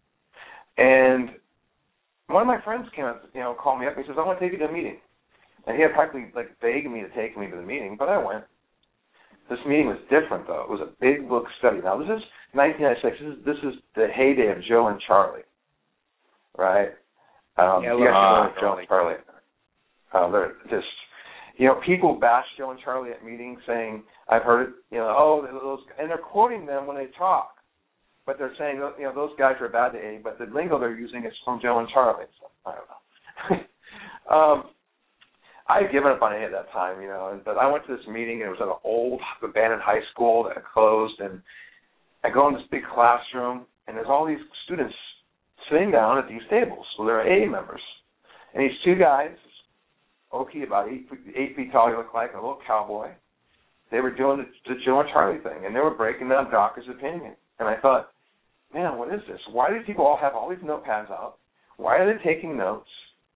and one of my friends came up, you know, called me up and he says, "I want to take you to a meeting," and he had practically like begged me to take me to the meeting, but I went. This meeting was different though. It was a big book study. Now this is nineteen ninety-six. This is this is the heyday of Joe and Charlie. Right? Um, yeah, you guys uh, know Joe and Charlie. Uh, they're just, you know, people bash Joe and Charlie at meetings saying, I've heard it, you know, oh, those, and they're quoting them when they talk. But they're saying, you know, those guys are bad to A, but the lingo they're using is from Joe and Charlie. So, I don't know. um, I had given up on it at that time, you know, but I went to this meeting, and it was at an old abandoned high school that had closed, and I go in this big classroom, and there's all these students sitting down at these tables. So there are A A members. And these two guys, Okie, about eight, eight feet tall, he looked like a little cowboy, they were doing the, the Joe and Charlie thing, and they were breaking down Dawkins' opinion. And I thought, man, what is this? Why do people all have all these notepads out? Why are they taking notes?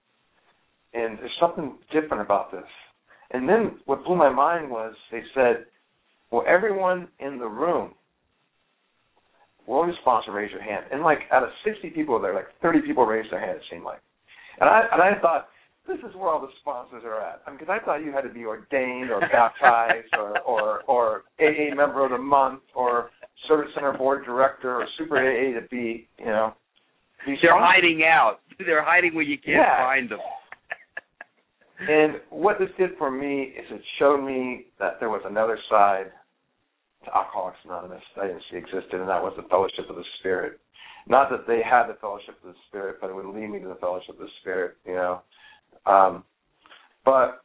And there's something different about this. And then what blew my mind was they said, well, everyone in the room, will you sponsor, raise your hand. And like out of sixty people there, like thirty people raised their hand, it seemed like. And I and I thought, this is where all the sponsors are at. I mean, because I thought you had to be ordained or baptized or, or, or A A member of the month or Service Center board director or super A A to be, you know. Be They're hiding out. They're hiding where you can't yeah. find them. And what this did for me is it showed me that there was another side to Alcoholics Anonymous that I didn't see existed, and that was the fellowship of the Spirit. Not that they had the fellowship of the Spirit, but it would lead me to the fellowship of the Spirit, you know. Um, but,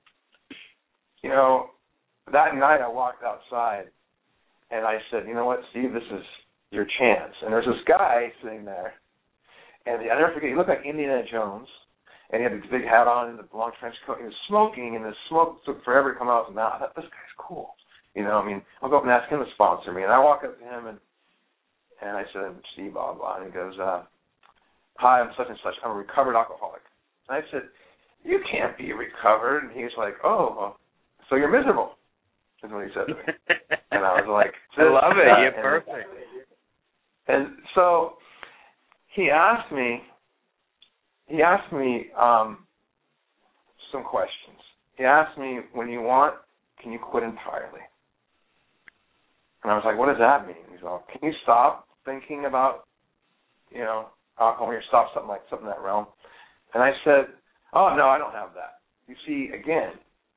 you know, that night I walked outside, and I said, you know what, Steve, this is your chance. And there's this guy sitting there, and I never forget, he looked like Indiana Jones, and he had this big hat on and the long trench coat. He was smoking, and the smoke took forever to come out of his mouth. I thought, this guy's cool. You know, I mean, I'll go up and ask him to sponsor me. And I walk up to him, and and I said, Steve, blah, blah. And he goes, uh, hi, I'm such and such. I'm a recovered alcoholic. And I said, you can't be recovered. And he's like, oh, well, so you're miserable, is what he said to me. And I was like, I love it. You're and, perfect. And so he asked me, he asked me um, some questions. He asked me, when you want, can you quit entirely? And I was like, what does that mean? He's like, can you stop thinking about, you know, alcohol, or stop something like something in that realm? And I said, oh, no, I don't have that. You see, again,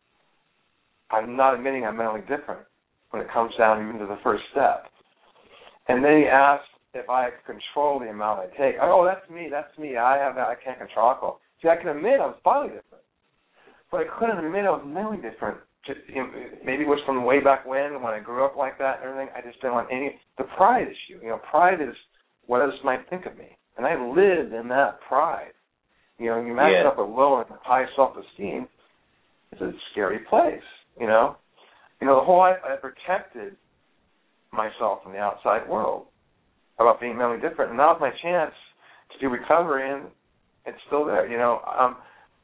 I'm not admitting I'm mentally different when it comes down even to the first step. And then he asked if I could control the amount I take. Oh, that's me, that's me. I have that. I can't control alcohol. See, I can admit I was bodily different, but I couldn't admit I was mentally different. Just, you know, maybe it was from way back when, when I grew up like that and everything. I just didn't want any, the pride issue. You know, pride is what others might think of me. And I lived in that pride. You know, you match yeah. up with low and high self-esteem, it's a scary place, you know. You know, the whole life I protected myself from the outside world about being mentally different. And now's my chance to do recovery, and it's still there, you know. Um,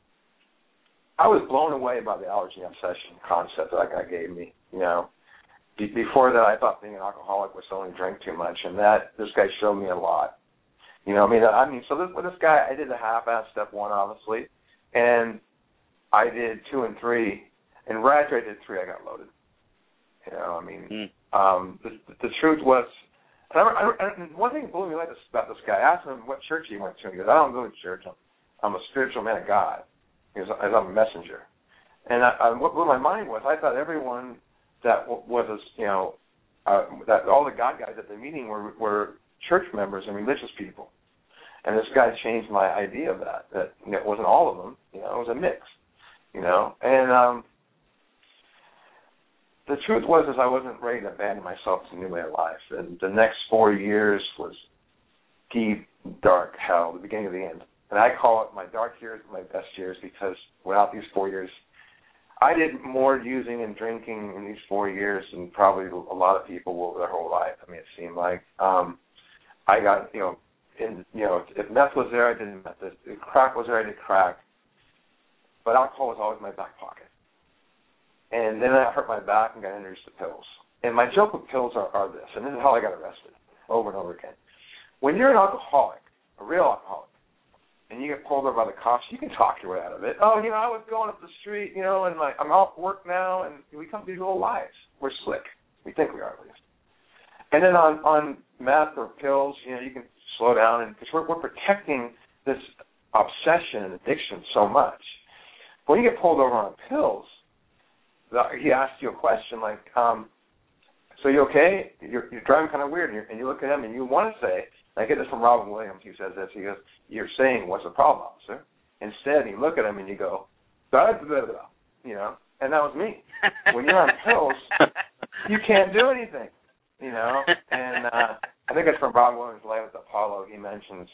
I was blown away by the allergy obsession concept that that guy gave me, you know. Be- before that, I thought being an alcoholic was to only drink too much, and that this guy showed me a lot. You know, I mean, I mean, so this, with this guy, I did the half-ass step one, obviously, and I did two and three, and right after I did three, I got loaded. You know, I mean, mm. um, the, the truth was, and I, I, and one thing that blew me away about this guy, I asked him what church he went to, and he goes, I don't go to church, I'm, I'm a spiritual man of God. Because I'm a messenger. And I, I, what blew my mind was I thought everyone that was, you know, uh, that all the God guys at the meeting were, were church members and religious people. And this guy changed my idea of that, that you know, it wasn't all of them, you know, it was a mix, you know. And um, the truth was is I wasn't ready to abandon myself to a new way of life. And the next four years was deep, dark hell, the beginning of the end. And I call it my dark years, my best years, because without these four years, I did more using and drinking in these four years than probably a lot of people will their whole life. I mean, it seemed like um, I got, you know, in, you know, if meth was there, I did meth. If crack was there, I did crack. But alcohol was always in my back pocket. And then I hurt my back and got introduced to pills. And my joke with pills are, are this, and this is how I got arrested over and over again. When you're an alcoholic, a real alcoholic, and you get pulled over by the cops, you can talk your way out of it. Oh, you know, I was going up the street, you know, and like, I'm off work now, and we come to these little lies. We're slick. We think we are, at least. And then on, on meth or pills, you know, you can slow down, and because we're, we're protecting this obsession and addiction so much. When you get pulled over on pills, he asks you a question like, um, so you okay? You're, you're driving kind of weird, and, you're, and you look at him, and you want to say, I get this from Robin Williams. He says this. He goes, you're saying, what's the problem, officer? Instead, you look at him and you go, blah, blah, blah, blah, you know, and that was me. When you're on pills, you can't do anything, you know. And uh, I think it's from Robin Williams' Life with Apollo. He mentions,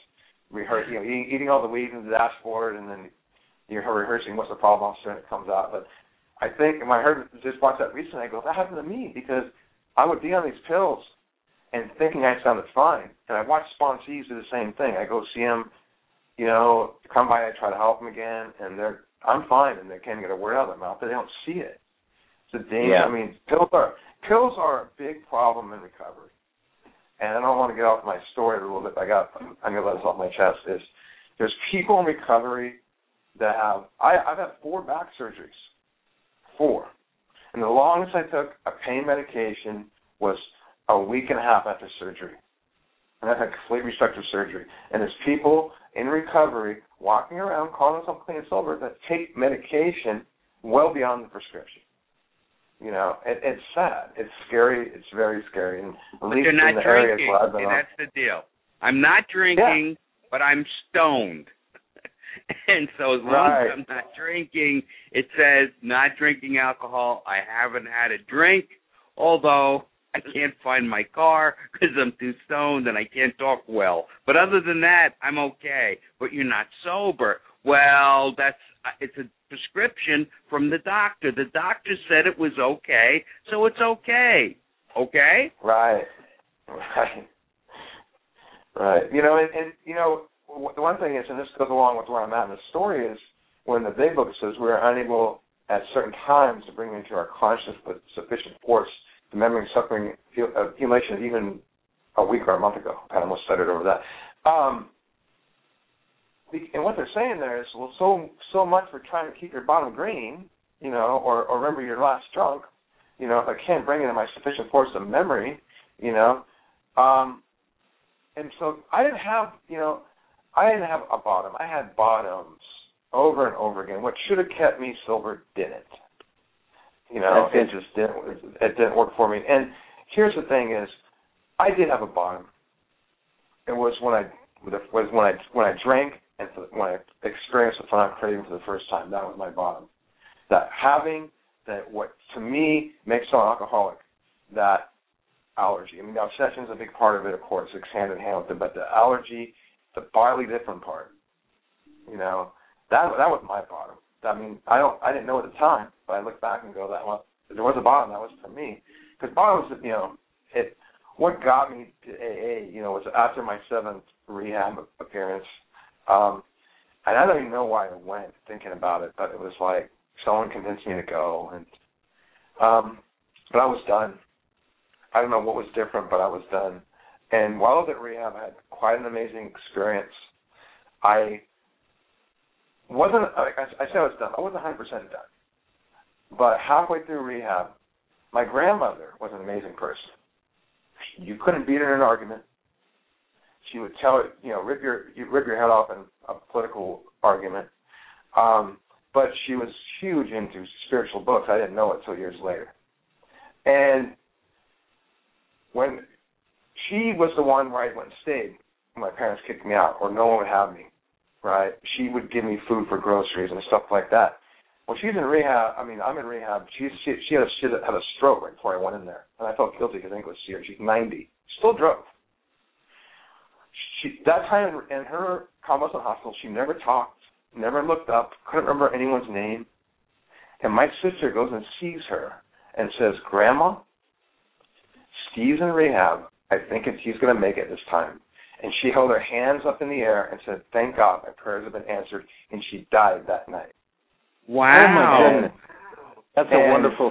rehearse, you know, eating, eating all the weeds in the dashboard, and then you're rehearsing what's the problem officer, and it comes out. But I think, and I heard just watched that recently, I go, that happened to me because I would be on these pills and thinking I sounded fine. And I watch sponsees do the same thing. I go see them, you know, come by, I try to help them again, and they're, I'm fine, and they can't get a word out of their mouth, but they don't see it. It's a danger. Yeah. I mean, pills are pills are a big problem in recovery. And I don't want to get off my story a little bit. But I got, I'm going to let this off my chest. Is there's people in recovery that have, I, I've had four back surgeries, four, and the longest I took a pain medication was a week and a half after surgery. And I've had complete reconstructive surgery. And there's people in recovery walking around calling themselves clean and sober that take medication well beyond the prescription. You know, it, it's sad. It's scary. It's very scary. And at but least you're not in the drinking. areas where I've been See, on, that's the deal. I'm not drinking, yeah. but I'm stoned. And so as long right. as I'm not drinking, it says not drinking alcohol. I haven't had a drink, although I can't find my car because I'm too stoned and I can't talk well. But other than that, I'm okay. But you're not sober. Well, that's it's a prescription from the doctor. The doctor said it was okay, so it's okay. Okay? Right. Right. Right. You know, and, and you know, the one thing is, and this goes along with where I'm at in the story, is when the big book says we're unable at certain times to bring into our conscious with sufficient force the memory, suffering, accumulation, even a week or a month ago. I almost stuttered over that. Um, and what they're saying there is, well, so so much for trying to keep your bottom green, you know, or, or remember your last drunk, you know, if I can't bring into my sufficient force of memory, you know. Um, and so I didn't have, you know, I didn't have a bottom. I had bottoms over and over again. What should have kept me sober didn't. You know, it just didn't. It didn't work for me. And here's the thing: is I did have a bottom. It was when I was when I when I drank and when I experienced the phenolic craving for the first time. That was my bottom. That having that what to me makes someone alcoholic, that allergy. I mean, the obsession is a big part of it, of course. It's hand in hand with it, but the allergy, the bodily different part, you know, that that was my bottom. I mean, I don't, I didn't know at the time, but I look back and go, that well, there was a bottom. That was for me, because bottom was, you know, it. What got me to A A, you know, was after my seventh rehab appearance, um, and I don't even know why I went thinking about it, but it was like someone convinced me to go, and um, but I was done. I don't know what was different, but I was done. And while I was at rehab, I had quite an amazing experience. I wasn't, like I, I said I was done. I wasn't one hundred percent done. But halfway through rehab, my grandmother was an amazing person. You couldn't beat her in an argument. She would tell it, you know, rip your you rip your head off in a political argument. Um, but she was huge into spiritual books. I didn't know it until years later. And when she was the one where I went and stayed when my parents kicked me out, or no one would have me, right? She would give me food for groceries and stuff like that. Well, she's in rehab. I mean, I'm in rehab. She's, she she had a, she had a stroke right before I went in there, and I felt guilty because I think it was serious. She's ninety, still drove. She, that time in her convalescent hospital, she never talked, never looked up, couldn't remember anyone's name. And my sister goes and sees her and says, "Grandma, Steve's in rehab. I think it's, he's going to make it this time." And she held her hands up in the air and said, "Thank God, my prayers have been answered." And she died that night. Wow. Oh, my goodness. That's and, a wonderful...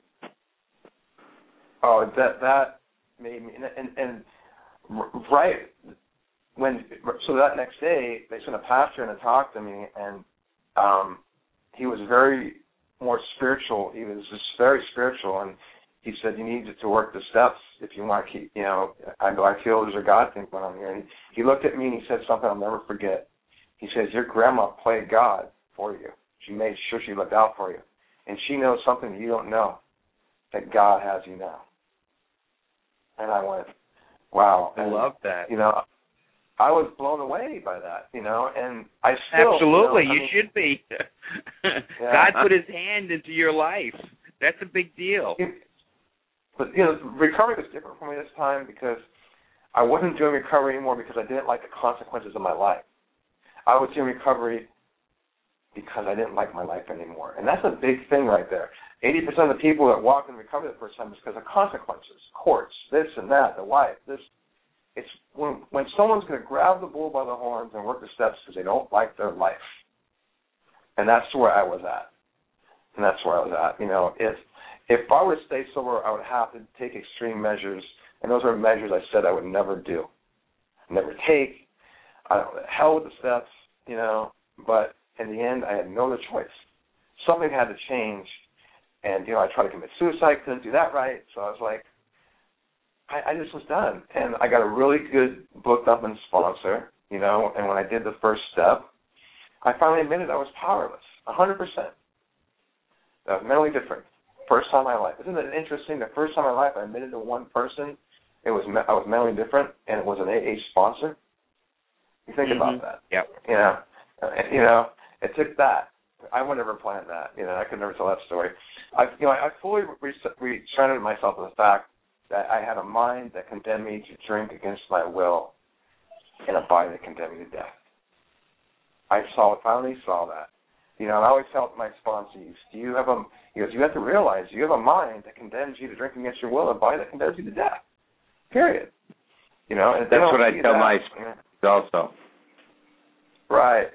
Oh, that that made me... And, and, and right when... So that next day, they sent a pastor in to talk to me, and um, he was very more spiritual. He was just very spiritual, and he said, "You need to work the steps if you want to keep, you know, I know I feel there's a God thing going on here." And he looked at me and he said something I'll never forget. He says, "Your grandma played God for you. She made sure she looked out for you. And she knows something that you don't know, that God has you now." And I went, wow. I and, love that. You know, I was blown away by that, you know, and I still... Absolutely, you, know, you I mean, should be. Yeah. God put his hand into your life. That's a big deal. It, But, you know, recovery was different for me this time because I wasn't doing recovery anymore because I didn't like the consequences of my life. I was doing recovery because I didn't like my life anymore. And that's a big thing right there. eighty percent of the people that walk in recovery the first time is because of consequences, courts, this and that, the wife, this. It's when, when someone's going to grab the bull by the horns and work the steps because they don't like their life. And that's where I was at. And that's where I was at. You know, if, if I were to stay sober, I would have to take extreme measures. And those are measures I said I would never do. Never take. I don't know, hell with the steps, you know. But in the end, I had no other choice. Something had to change. And, you know, I tried to commit suicide, couldn't do that right. So I was like, I, I just was done. And I got a really good booked up and sponsor, you know. And when I did the first step, I finally admitted I was powerless, one hundred percent. I was mentally different. First time in my life. Isn't it interesting? The first time in my life I admitted to one person, it was I was mentally different, and it was an A A sponsor. You think mm-hmm. about that. Yep. You know, you know, it took that. I would never plan that. You know, I could never tell that story. I, you know, I fully re- surrendered myself to the fact that I had a mind that condemned me to drink against my will, and a body that condemned me to death. I saw, finally saw that. You know, and I always tell my sponsors, do you have a, he goes, you have to realize you have a mind that condemns you to drink against your will, and a body that condemns you to death. Period. You know, and that's what I tell that, my sponsors also. Right.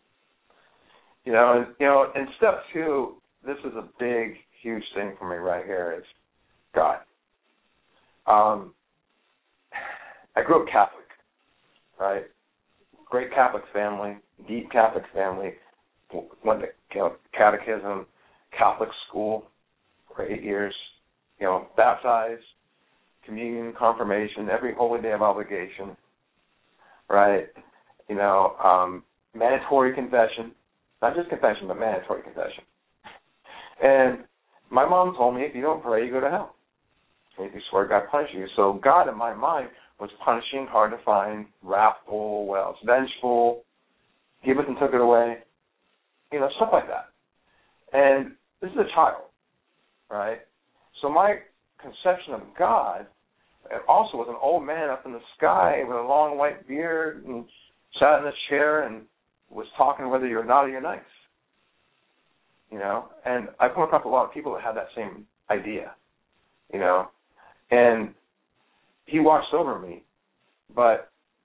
You know, and, you know, and step two, this is a big, huge thing for me right here, is God. Um, I grew up Catholic, right? Great Catholic family, deep Catholic family. Went to you know, catechism, Catholic school for eight years. You know, baptized, communion, confirmation, every holy day of obligation, right? You know, um, mandatory confession. Not just confession, but mandatory confession. And my mom told me, if you don't pray, you go to hell. And if you swear, God punishes you. So God, in my mind, was punishing, hard to find, wrathful, well, it's vengeful, giveth and took it away, you know, stuff like that. And this is a child, right? So my conception of God also was an old man up in the sky with a long white beard and sat in a chair and was talking whether you're naughty or nice, you know. And I've come across a lot of people that have that same idea, you know. And he watched over me. But,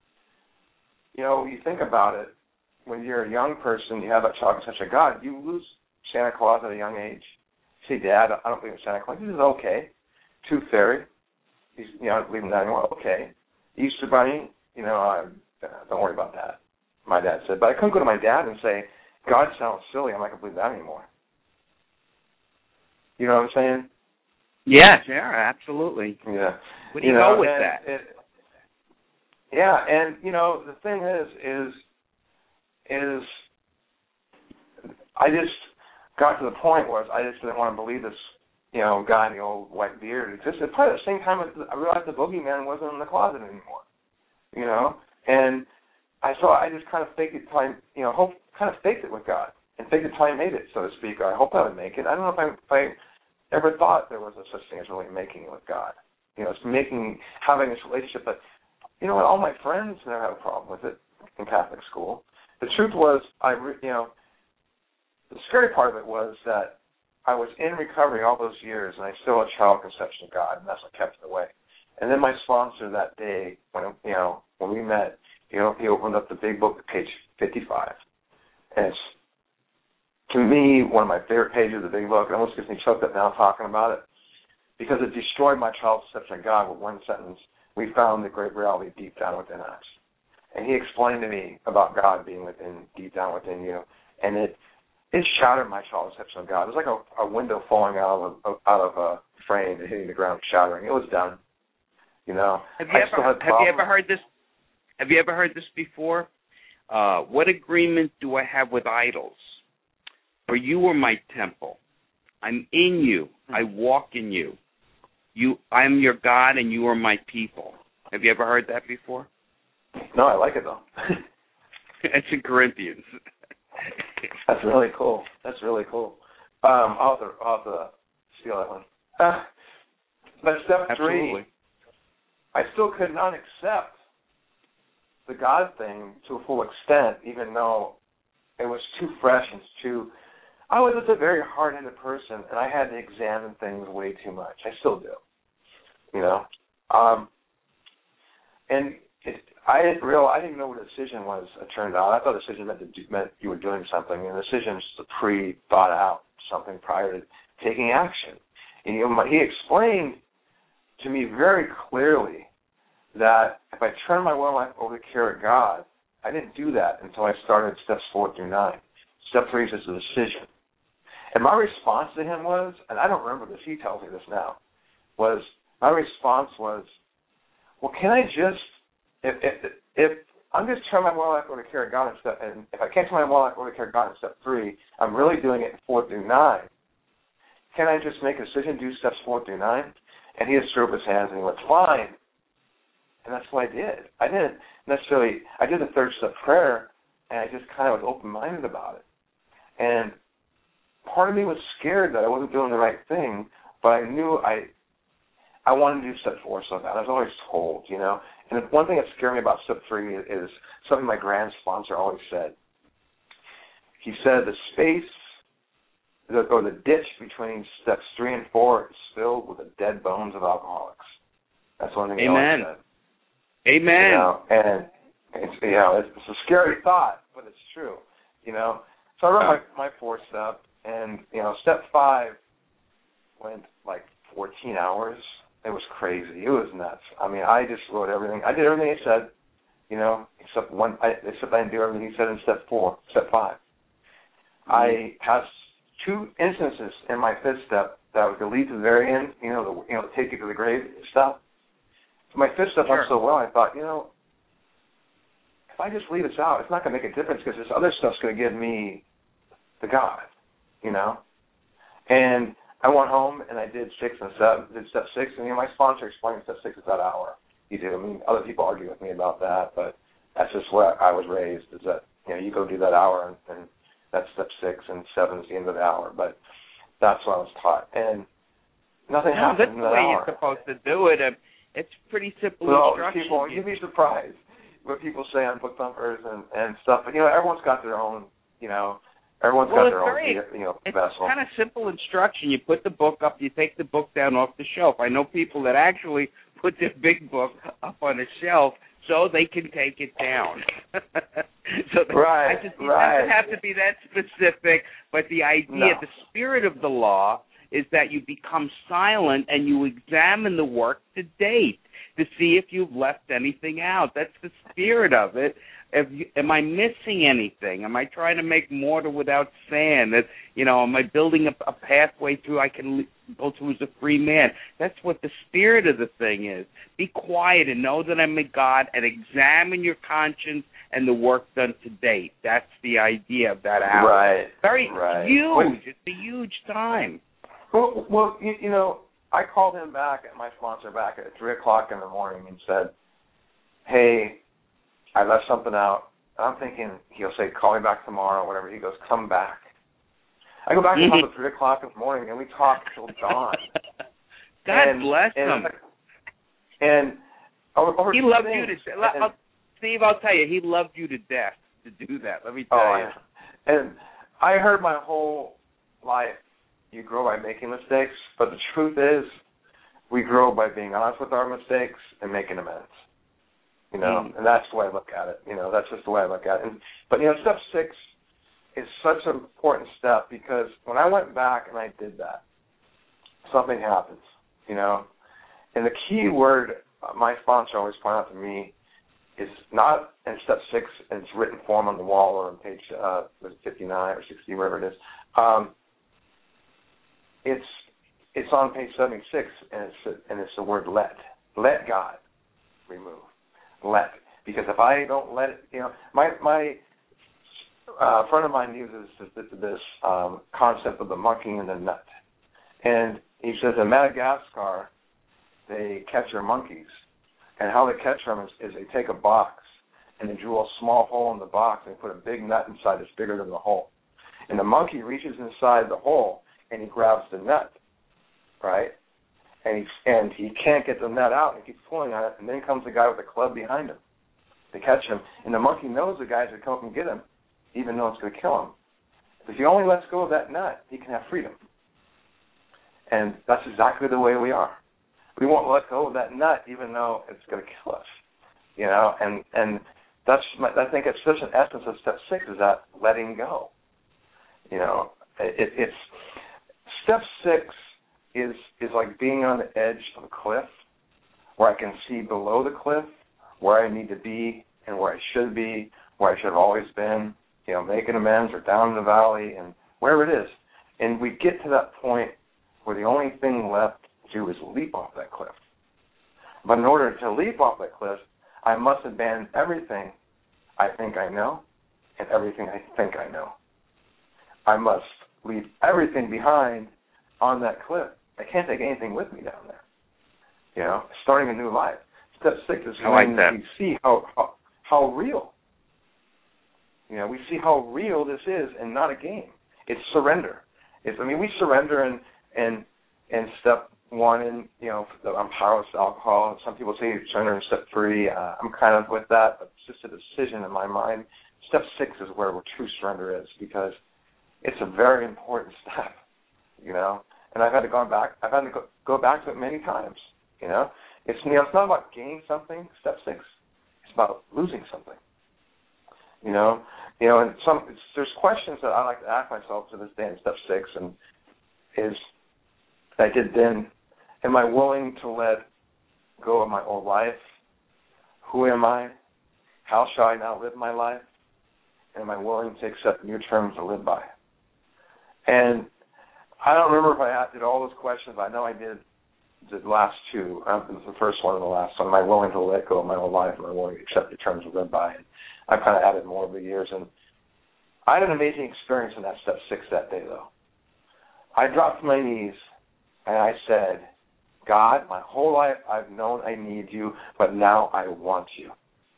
you know, you think about it, when you're a young person, you have that child conception of God, you lose Santa Claus at a young age. You say, Dad, I don't believe in Santa Claus. He says, okay. Tooth Fairy, he's, you know, I don't believe in that anymore. Okay. Easter Bunny, you know, uh, don't worry about that. My dad said. But I couldn't go to my dad and say, God sounds silly. I'm not going to believe that anymore. You know what I'm saying? Yes, yeah, absolutely. Yeah. What do you, you know, go with that? It, yeah, and, you know, the thing is, is, is I just got to the point where I just didn't want to believe this, you know, guy in the old white beard existed. Probably at the same time I realized the boogeyman wasn't in the closet anymore, you know? And I thought I just kind of faked it till I, you know, hope, kind of faked it with God and faked it till I made it, so to speak. Or I hope I would make it. I don't know if I, if I ever thought there was a such thing as really making it with God. You know, it's making, having this relationship. But, you know what, all my friends never had a problem with it in Catholic school. The truth was, I, you know, the scary part of it was that I was in recovery all those years, and I still had child conception of God, and that's what kept it away. And then my sponsor that day, when you know, when we met, you know, he opened up the big book at page fifty-five, and it's, to me, one of my favorite pages of the big book. It almost gets me choked up now talking about it, because it destroyed my child conception of God with one sentence. We found the great reality deep down within us. And he explained to me about God being within, deep down within you, and it it shattered my child conception of God. It was like a, a window falling out of a, out of a frame and hitting the ground, shattering. It was done. You know. Have you ever have you ever heard this? Have you ever heard this before? Uh, what agreement do I have with idols? For you are my temple. I'm in you. I walk in you. You, I'm your God, and you are my people. Have you ever heard that before? No, I like it though. It's in Corinthians. That's really cool. That's really cool. Um, I'll have to, I'll have to steal that one. Uh, but step Absolutely. three, I still could not accept the God thing to a full extent, even though it was too fresh and too. I was just a very hard-headed person, and I had to examine things way too much. I still do, you know. Um, and it, I didn't real. I didn't know what a decision was. It turned out I thought a decision meant, to do, meant you were doing something, and a decision is pre-thought out something prior to taking action. And you know, he explained to me very clearly that if I turn my will life over to care of God, I didn't do that until I started steps four through nine. Step three is just a decision. And my response to him was, and I don't remember this, he tells me this now, was my response was, well, can I just, if if, if I'm just turning my will life over to care of God in step, and if I can't turn my will life over to care of God in step three, I'm really doing it in four through nine. Can I just make a decision, do steps four through nine? And he just threw up his hands and he went, fine. And that's what I did. I didn't necessarily, I did the third step prayer, and I just kind of was open-minded about it. And part of me was scared that I wasn't doing the right thing, but I knew I I wanted to do step four so bad. I was always told, you know. And the one thing that scared me about step three is something my grand sponsor always said. He said the space, or the ditch between steps three and four is filled with the dead bones of alcoholics. That's one thing he Amen. always said. Amen. You know, and it's, you know, it's, it's a scary thought, but it's true, you know. So I wrote my, my fourth step, and, you know, step five went like fourteen hours. It was crazy. It was nuts. I mean, I just wrote everything. I did everything he said, you know, except one. I, except I didn't do everything he said in step four, step five. Mm-hmm. I have two instances in my fifth step that would lead to the very end, you know, the, you know, take you to the grave stuff. So my fifth step Sure. went so well, I thought, you know, if I just leave this out, it's not going to make a difference because this other stuff's going to give me the God, you know. And I went home and I did six and seven, did step six, and you know, my sponsor explained step six is that hour. He did. I mean, other people argue with me about that, but that's just where I was raised. Is that you know you go do that hour, and, and that's step six, and seven is the end of the hour. But that's what I was taught, and nothing No, happened that's in the that way hour. you're supposed to do it. It's pretty simple Well, instructions. people, you'd be surprised what people say on Book Thumpers and, and stuff. But you know, everyone's got their own. You know, everyone's well, got it's their very, own. You know, it's vessel. kind of simple instruction. You put the book up, you take the book down off the shelf. I know people that actually put their big book up on a shelf so they can take it down. so the, right, I just, it right. doesn't have to be that specific, but the idea, No. the spirit of the law is that you become silent and you examine the work to date to see if you've left anything out. That's the spirit of it. If you, am I missing anything? Am I trying to make mortar without sand? That, you know, am I building a, a pathway through I can go through as a free man? That's what the spirit of the thing is. Be quiet and know that I'm a God, and examine your conscience and the work done to date. That's the idea of that hour. Right. Very right. huge. When, it's a huge time. Well, well you, you know, I called him back, at my sponsor back at three o'clock in the morning and said, hey, I left something out. I'm thinking he'll say, call me back tomorrow or whatever. He goes, come back. I go back to him at three o'clock in the morning, and we talk till dawn. God and, bless and, him. And over, over he loved things, you to and, death. Steve, I'll tell you, he loved you to death to do that. Let me tell oh, you. Yeah. And I heard my whole life, you grow by making mistakes, but the truth is we grow by being honest with our mistakes and making amends. You know, mm. and that's the way I look at it. You know, that's just the way I look at it. And, but, you know, step six is such an important step because when I went back and I did that, something happens, you know. And the key word my sponsor always pointed out to me is not in step six in its written form on the wall or on page uh, fifty-nine or sixty, wherever it is. Um, it's it's on page seventy-six, and it's and it's the word let. Let God remove. Let. Because if I don't let it, you know, my my uh, friend of mine uses this, this um, concept of the monkey and the nut. And he says in Madagascar, they capture monkeys. And how they catch them is, is they take a box and they drill a small hole in the box and they put a big nut inside that's bigger than the hole. And the monkey reaches inside the hole and he grabs the nut, right? and he and he can't get the net out, and he keeps pulling on it, and then comes the guy with a club behind him to catch him, and the monkey knows the guys are coming to get him, even though it's going to kill him. If he only lets go of that nut, he can have freedom. And that's exactly the way we are. We won't let go of that nut, even though it's going to kill us. You know, and and that's my, I think it's such an essence of step six is that letting go. You know, it, it's step six is is like being on the edge of a cliff, where I can see below the cliff where I need to be and where I should be, where I should have always been. You know, making amends or down in the valley and wherever it is, and we get to that point where the only thing left to do is leap off that cliff. But in order to leap off that cliff, I must abandon everything I think I know and everything I think I know. I must leave everything behind on that cliff. I can't take anything with me down there. You know, starting a new life. Step six is I like when that. we see how, how how real. You know, we see how real this is and not a game. It's surrender. It's I mean, we surrender in in in step one, and you know, I'm powerless to alcohol. Some people say surrender in step three. Uh, I'm kind of with that, but it's just a decision in my mind. Step six is where, where true surrender is, because it's a very important step. You know, and I've had to go back. I've had to go, go back to it many times. You know, it's you know, it's not about gaining something. Step six. It's about losing something. You know, you know, and some it's, there's questions that I like to ask myself to this day in step six, and is I did then. Am I willing to let go of my old life? Who am I? How shall I now live my life? And am I willing to accept new terms to live by? And I don't remember if I did all those questions, but I know I did the last two. Um, the first one and the last one. Am I willing to let go of my old life? Am I willing to accept the terms to live by? And I've kind of added more over the years. And I had an amazing experience in that step six that day, though. I dropped to my knees, and I said, God, my whole life I've known I need you, but now I want you.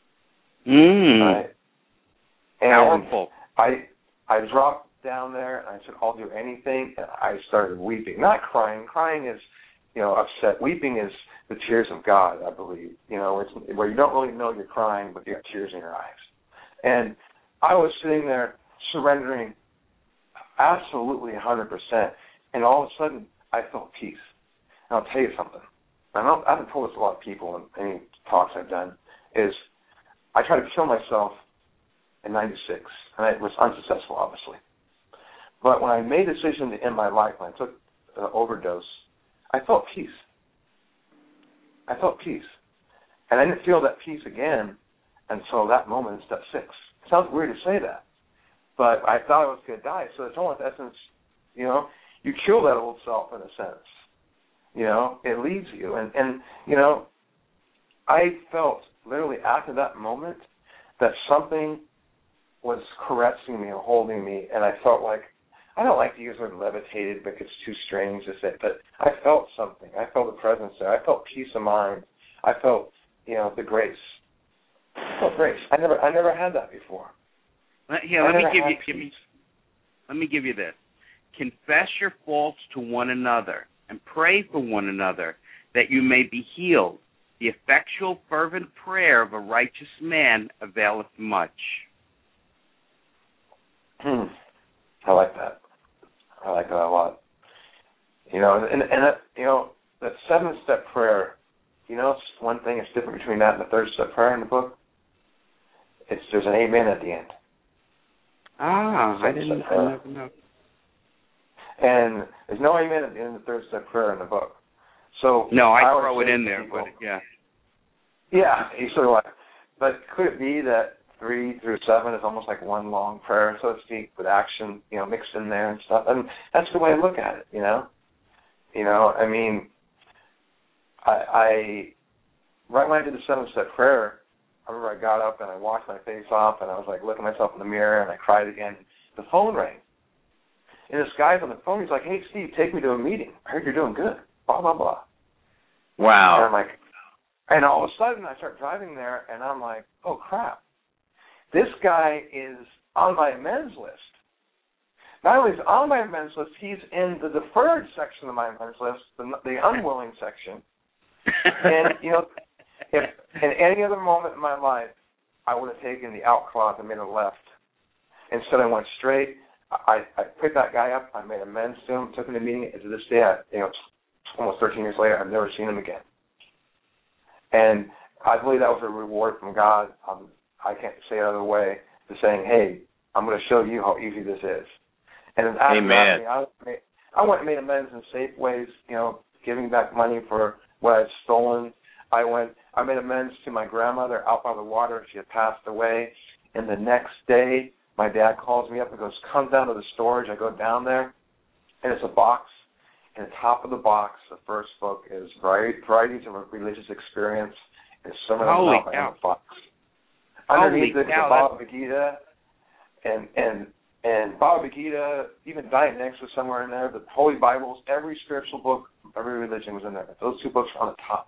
Mm. Right? And Powerful. I I dropped down there, and I said, I'll do anything, and I started weeping. Not crying. Crying is, you know, upset. Weeping is the tears of God, I believe. You know, it's where you don't really know you're crying, but you got tears in your eyes. And I was sitting there surrendering absolutely one hundred percent, and all of a sudden I felt peace. And I'll tell you something. I, don't, I haven't told this to a lot of people in any talks I've done, is I tried to kill myself in ninety-six, and I was unsuccessful, obviously. But when I made a decision to end my life, when I took an overdose, I felt peace. I felt peace. And I didn't feel that peace again until that moment in step six. It sounds weird to say that, but I thought I was going to die. So it's almost essence, you know, you kill that old self in a sense. You know, it leaves you. And, and, you know, I felt literally after that moment that something was caressing me and holding me, and I felt like, I don't like to use the word levitated because it's too strange to say, but I felt something. I felt the presence there. I felt peace of mind. I felt, you know, the grace. I felt grace. I never, I never had that before. Let, yeah, let me give you, give me, let me give you this. Confess your faults to one another and pray for one another that you may be healed. The effectual, fervent prayer of a righteous man availeth much. Hmm. I like that. I like that a lot. You know, and and that, you know, that seven-step prayer. You know, it's one thing that's different between that and the third-step prayer in the book. It's there's an amen at the end. Ah, I didn't. I never know. And there's no amen at the end of the third-step prayer in the book. So no, I, I throw it in there, people, but yeah. Yeah, you sort of like. But could it be that three through seven is almost like one long prayer, so to speak, with action, you know, mixed in there and stuff? And that's the way I look at it, you know. You know, I mean, I, I right when I did the seven-step prayer, I remember I got up and I washed my face off, and I was like looking at myself in the mirror, and I cried again. The phone rang. And this guy's on the phone. He's like, "Hey, Steve, take me to a meeting. I heard you're doing good." Blah blah blah. Wow. And I'm like, and all of a sudden I start driving there, and I'm like, "Oh crap, this guy is on my amends list." not only is he on my amends list, he's in the deferred section of my amends list, the, the unwilling section. And, you know, if in any other moment in my life I would have taken the out clause and made a left, instead I went straight. I, I picked that guy up. I made amends to him, took him to a meeting, and to this day, I, you know, almost thirteen years later, I've never seen him again. And I believe that was a reward from God. Um, I can't say it other way to saying, hey, I'm going to show you how easy this is. And then after Amen. that, I, made, I went and made amends in safe ways, you know, giving back money for what I'd stolen. I went, I made amends to my grandmother out by the water. She had passed away. And the next day, my dad calls me up and goes, come down to the storage. I go down there, and it's a box. And the top of the box, the first book, is Varieties of a Religious Experience. It's Sermon on the Mount by Emma Fox. Underneath it, the Bhagavad Gita, and and and Bhagavad Gita, even Dianetics was somewhere in there. The Holy Bibles, every spiritual book, every religion was in there. Those two books were on the top.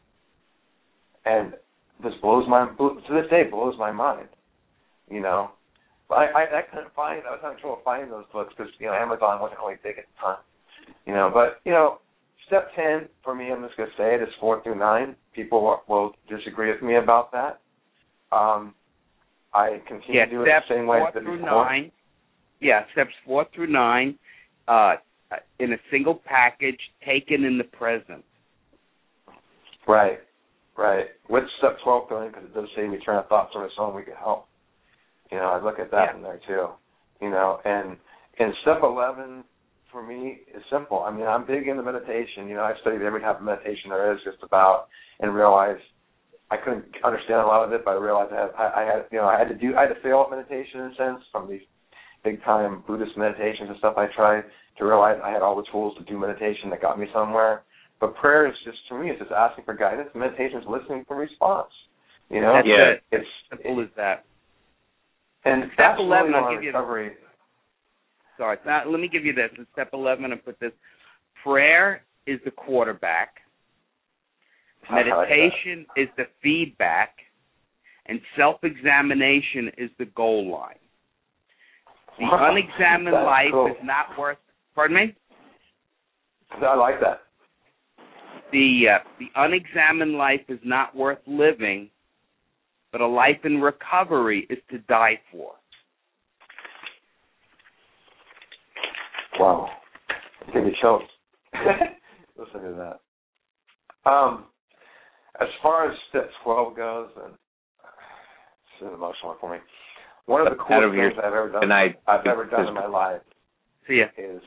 And this blows my to this day blows my mind, you know. But I, I, I couldn't find. I was having trouble finding those books because you know Amazon wasn't really big at the time, you know. But you know, step ten for me, I'm just gonna say it is four through nine. People will, will disagree with me about that. Um, I continue yeah, to do it the same way four as I did through before. nine. Yeah, steps four through nine, uh, in a single package, taken in the present. Right. Right. With step twelve going, because it does say we turn our thoughts on its own, we can help. You know, I look at that yeah. in there too. You know, and and step eleven for me is simple. I mean, I'm big into meditation. You know, I've studied every type of meditation there is just about, and realized I couldn't understand a lot of it, but I realized I had, I, I had, you know, I had to do, I had to fail at meditation in a sense from these big time Buddhist meditations and stuff I tried to realize I had all the tools to do meditation that got me somewhere. But prayer is just, for me, it's just asking for guidance. Meditation is listening for response. You know, that's yeah. it. It's simple as that. And step that's eleven, really I'll give you. recovery. Sorry, now, let me give you this. In step eleven, and put this: prayer is the quarterback, meditation like is the feedback, and self-examination is the goal line. The unexamined That's life cool. is not worth. Pardon me. I like that. The uh, the unexamined life is not worth living, but a life in recovery is to die for. Wow. Give me chills. Listen to that. Um, as far as step twelve goes, and it's an emotional one for me. One of the coolest things I've ever done, tonight, I've ever done in my life See ya. is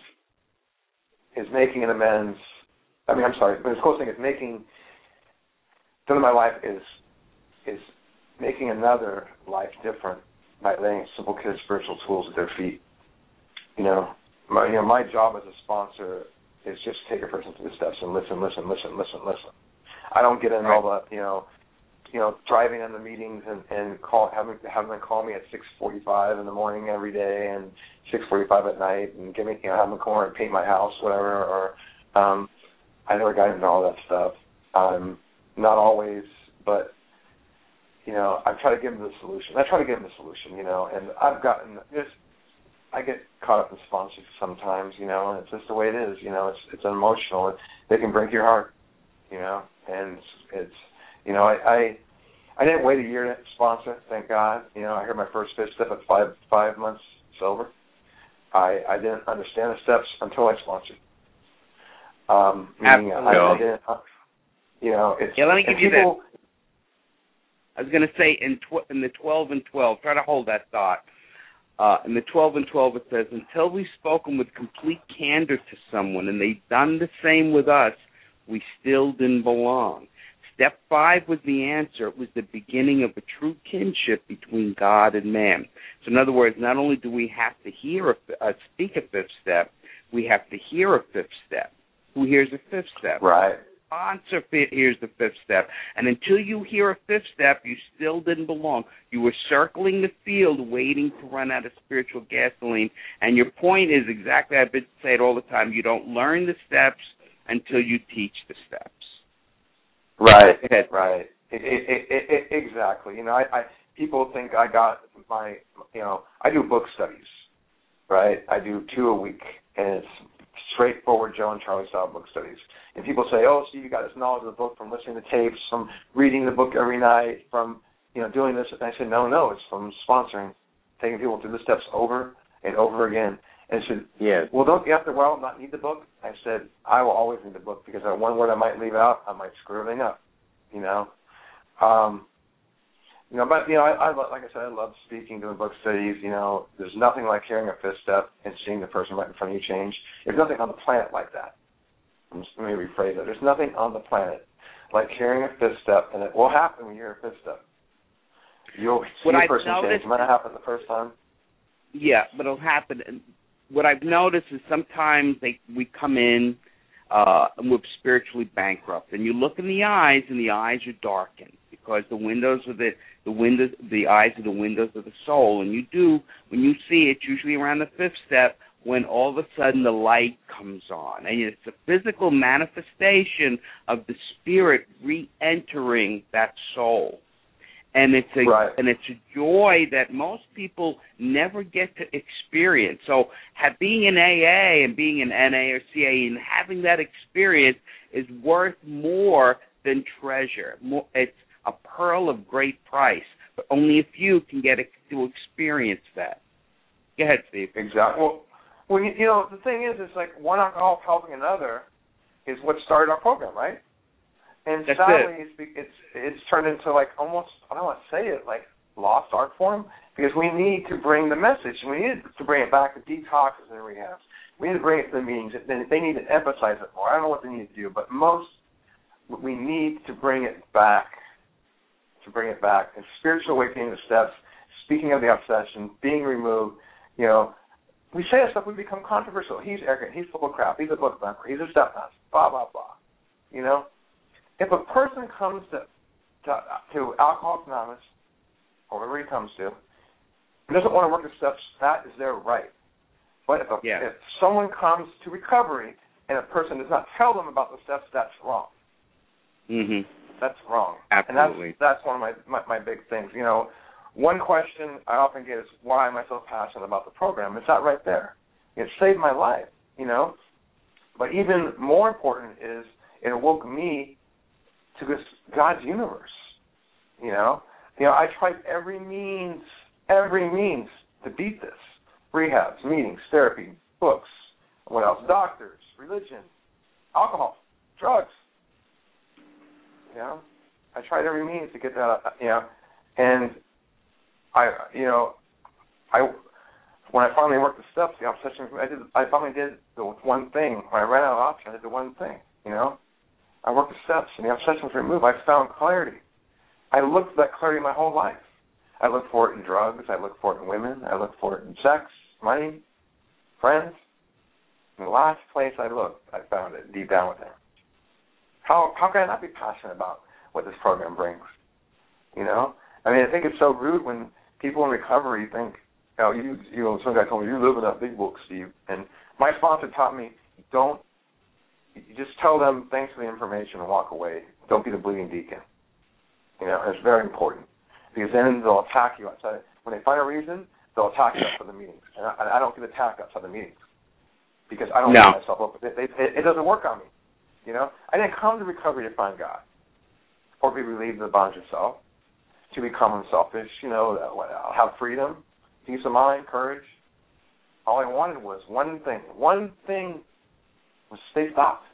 is making an amends. I mean, I'm sorry, but the coolest thing is making done in my life is is making another life different by laying simple kids' spiritual tools at their feet. You know, my you know my job as a sponsor is just take a person through the steps and listen, listen, listen, listen, listen. I don't get into all the you know, you know, driving in the meetings and, and call having having them call me at six forty-five in the morning every day and six forty-five at night and give me you know have them come over and paint my house, whatever. Or um, I never got into all that stuff. Um, not always, but you know, I try to give them the solution. I try to give them the solution, you know, and I've gotten just I get caught up in sponsorship sometimes, you know, and it's just the way it is, you know. It's it's emotional. And they can break your heart, you know, and it's, it's you know, I, I I didn't wait a year to sponsor, thank God. You know, I heard my first fifth step at five five months sober. I I didn't understand the steps until I sponsored. Um, meaning I, I didn't, uh, you know, it's yeah. Let me give you people, this. I was going to say in tw- in the twelve and twelve. Try to hold that thought. Uh, in the twelve and twelve, it says, "Until we've spoken with complete candor to someone, and they've done the same with us, we still didn't belong." Step five was the answer. It was the beginning of a true kinship between God and man. So in other words, not only do we have to hear a, uh, speak a fifth step, we have to hear a fifth step. Who hears a fifth step? Right. Sponsor hears the fifth step. And until you hear a fifth step, you still didn't belong. You were circling the field waiting to run out of spiritual gasoline. And your point is exactly, I've been saying it all the time, you don't learn the steps until you teach the steps. Right, right, it, it, it, it, exactly. You know, I, I people think I got my, you know, I do book studies, right? I do two a week, and it's straightforward Joe and Charlie style book studies. And people say, oh, so you got this knowledge of the book from listening to tapes, from reading the book every night, from, you know, doing this. And I said, no, no, it's from sponsoring, taking people through the steps over and over again. And I said, yes. well, don't you after a while not need the book? I said, I will always need the book because one word I might leave out, I might screw everything up, you know. Um, you know, but, you know, I, I like I said, I love speaking, doing book studies. You know, there's nothing like hearing a fifth step and seeing the person right in front of you change. There's nothing on the planet like that. Let me rephrase that. There's nothing on the planet like hearing a fifth step, and it will happen when you hear a fifth step. You'll see what a I've person noticed, change. It might not happen the first time. Yeah, but it'll happen. And what I've noticed is sometimes they we come in uh, and we're spiritually bankrupt, and you look in the eyes, and the eyes are darkened because the windows are the the windows, the eyes are the windows of the soul. And you do when you see it, usually around the fifth step, when all of a sudden the light comes on. And it's a physical manifestation of the spirit re-entering that soul. And it's a right. and it's a joy that most people never get to experience. So have, being in A A and being in N A or C A E and having that experience is worth more than treasure. More, it's a pearl of great price, but only a few can get it, to experience that. Go ahead, Steve. Exactly. Well, Well, you, you know, the thing is, it's like one alcoholic helping another is what started our program, right? And That's sadly, it. it's, it's it's turned into like almost, I don't want to say it, like lost art form, because we need to bring the message. We need to bring it back to detoxes and rehabs. We need to bring it to the meetings. They need to emphasize it more. I don't know what they need to do, but most, we need to bring it back, to bring it back. And spiritual awakening, the steps, speaking of the obsession, being removed, you know, we say that stuff, we become controversial. He's arrogant. He's full of crap. He's a book bumper. He's a stepmaster. Blah, blah, blah. You know? If a person comes to, to, to Alcoholics Anonymous, or wherever he comes to, and doesn't want to work the steps, that is their right. But if, a, yeah. if someone comes to recovery and a person does not tell them about the steps, that's wrong. Mm-hmm. That's wrong. Absolutely. And that's, that's one of my, my, my big things. You know, one question I often get is, why am I so passionate about the program? It's not right there. It saved my life, you know. But even more important is it awoke me to this God's universe, you know. You know, I tried every means, every means to beat this. Rehabs, meetings, therapy, books, what else? Doctors, religion, alcohol, drugs. You know, I tried every means to get that, you know, and I, you know, I when I finally worked the steps, the obsession, I did. I finally did the one thing. When I ran out of options, I did the one thing. You know, I worked the steps, and the obsession was removed. I found clarity. I looked for that clarity my whole life. I looked for it in drugs. I looked for it in women. I looked for it in sex, money, friends. And the last place I looked, I found it deep down within. How how can I not be passionate about what this program brings? You know, I mean, I think it's so rude when people in recovery think, you know, you, you know, some guy told me, you live in that big book, Steve. And my sponsor taught me, don't, you just tell them thanks for the information and walk away. Don't be the bleeding deacon. You know, it's very important. Because then they'll attack you outside. When they find a reason, they'll attack you outside the meetings. And I, I don't get attacked outside the meetings. Because I don't no. beat myself up. It, it, it doesn't work on me. You know? I didn't come to recovery to find God. Or be relieved of the bondage of self. To become unselfish, you know, I'll have freedom, peace of mind, courage. All I wanted was one thing. One thing was stay stopped.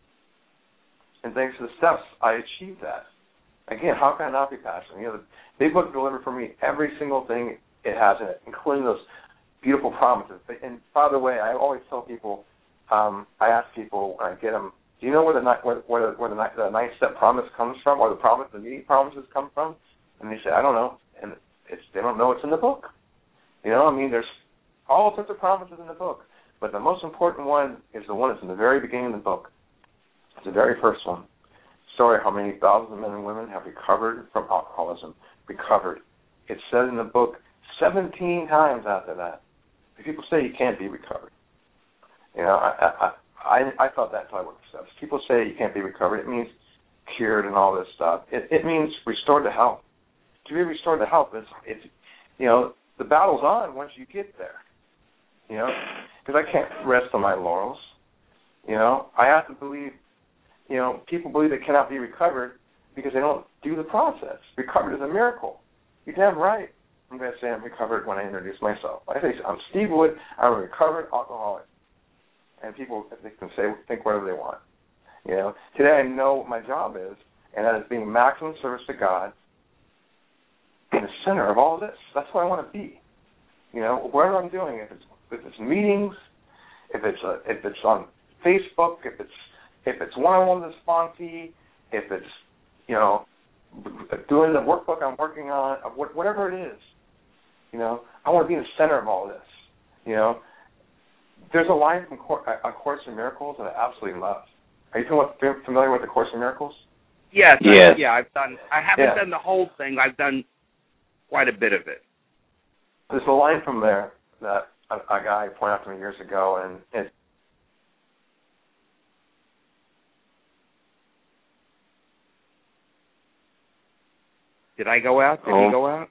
And thanks to the steps, I achieved that. Again, how can I not be passionate? You know, the Big Book delivered for me every single thing it has in it, including those beautiful promises. And by the way, I always tell people, um, I ask people when I get them, do you know where the where, where, the, where the, the nine-step promise comes from, or the promise, the meeting promises come from? And they say, I don't know. And it's, they don't know it's in the book. You know, I mean, there's all sorts of promises in the book. But the most important one is the one that's in the very beginning of the book. It's the very first one. Story how many thousands of men and women have recovered from alcoholism. Recovered. It says in the book seventeen times after that. People say you can't be recovered. You know, I I, I, I thought that until I worked the steps. People say you can't be recovered. It means cured and all this stuff. It, it means restored to health. To be restored to health is, it's, you know, the battle's on once you get there. you know, because I can't rest on my laurels. You know, I have to believe, you know, people believe they cannot be recovered because they don't do the process. Recovered is a miracle. You're damn right. I'm going to say I'm recovered when I introduce myself. I say I'm Steve Wood. I'm a recovered alcoholic. And people they can say think whatever they want. You know, today I know what my job is, and that is being maximum service to God in the center of all this. That's what I want to be. You know, whatever I'm doing, if it's if it's meetings, if it's a, if it's on Facebook, if it's if it's one-on-one with a sponsee, if it's you know doing the workbook I'm working on, whatever it is, you know, I want to be in the center of all this. You know, there's a line from A Course in Miracles that I absolutely love. Are you familiar with A Course in Miracles? Yes, yes. I, yeah, I've done. I haven't yeah. done the whole thing. I've done quite a bit of it. There's a line from there that a, a guy pointed out to me years ago, and it. Did I go out? Did oh. he go out?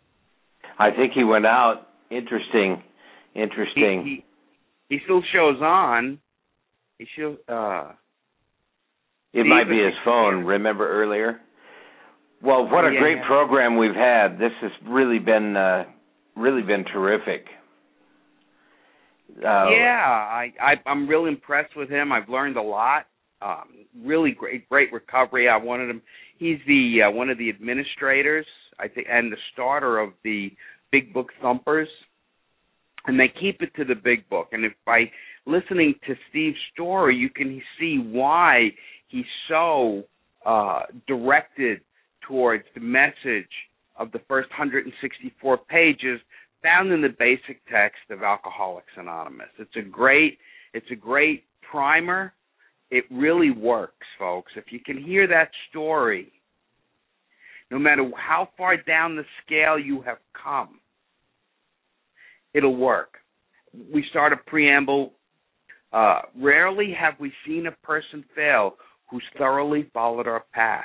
I think he went out. Interesting. Interesting. He, he, he still shows on. He shows. Uh, it might be his phone. Remember earlier? Well, what a yeah, great yeah. program we've had. This has really been uh, really been terrific. Uh, yeah, I, I I'm really impressed with him. I've learned a lot. Um, really great, great recovery. I wanted him. He's the uh, one of the administrators, I think, and the starter of the Big Book Thumpers, and they keep it to the Big Book. And if by listening to Steve's story, you can see why he's so uh, directed towards the message of the first one hundred sixty-four pages found in the basic text of Alcoholics Anonymous. It's a great, it's a great primer. It really works, folks. If you can hear that story, no matter how far down the scale you have come, it'll work. We start a preamble. Uh, rarely have we seen a person fail who's thoroughly followed our path.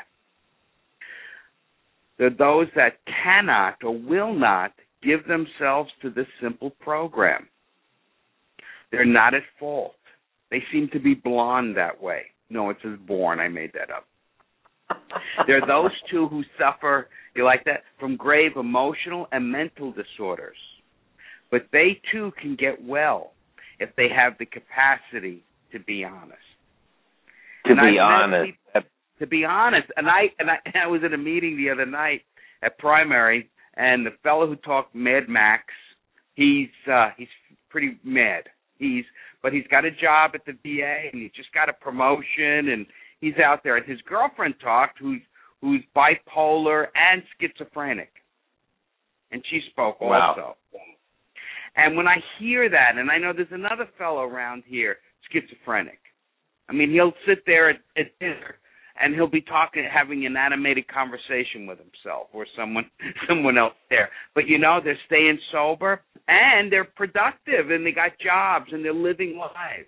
There are those that cannot or will not give themselves to this simple program. They're not at fault. They seem to be blonde that way. No, it says born. I made that up. There are those two who suffer, you like that, from grave emotional and mental disorders. But they too can get well if they have the capacity to be honest. To and be I've honest. People, to be honest. And I and I, I was at a meeting the other night at Primary, and the fellow who talked Mad Max, he's uh, he's pretty mad. He's but he's got a job at the V A, and he's just got a promotion, and he's out there. And his girlfriend talked, who's who's bipolar and schizophrenic, and she spoke wow. also. And when I hear that, and I know there's another fellow around here, schizophrenic. I mean, he'll sit there at, at dinner, and he'll be talking, having an animated conversation with himself or someone, someone else there. But you know, they're staying sober and they're productive, and they got jobs and they're living lives,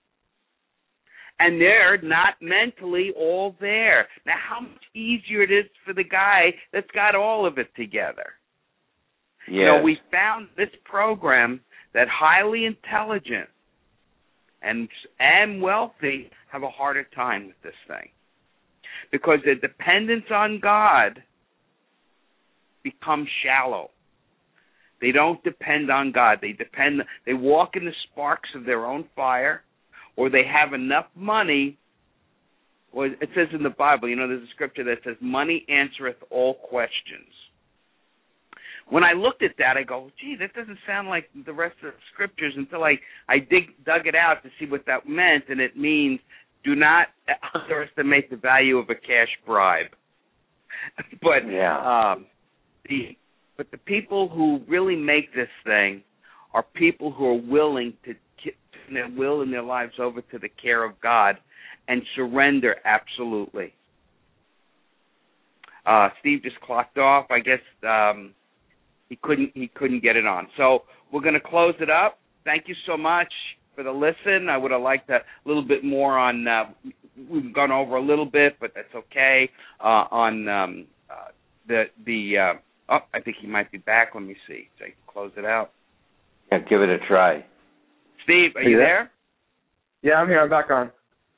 and they're not mentally all there. Now, how much easier it is for the guy that's got all of it together. Yes. You know, we found this program that highly intelligent and and wealthy have a harder time with this thing because their dependence on God becomes shallow. They don't depend on God. They depend. They walk in the sparks of their own fire, or they have enough money. Well, it says in the Bible, you know, there's a scripture that says, "Money answereth all questions." When I looked at that, I go, gee, that doesn't sound like the rest of the scriptures until I, I dig, dug it out to see what that meant, and it means do not underestimate the value of a cash bribe. but yeah. um, the but the people who really make this thing are people who are willing to turn their will and their lives over to the care of God and surrender absolutely. Uh, Steve just clocked off. I guess um, he couldn't he couldn't get it on. So we're going to close it up. Thank you so much for the listen. I would have liked a little bit more on. Uh, we've gone over a little bit, but that's okay. Uh, on um, uh, the the. Uh, oh, I think he might be back. Let me see. So I can close it out. Yeah, give it a try. Steve, are, are you, you there? there? Yeah, I'm here. I'm back on.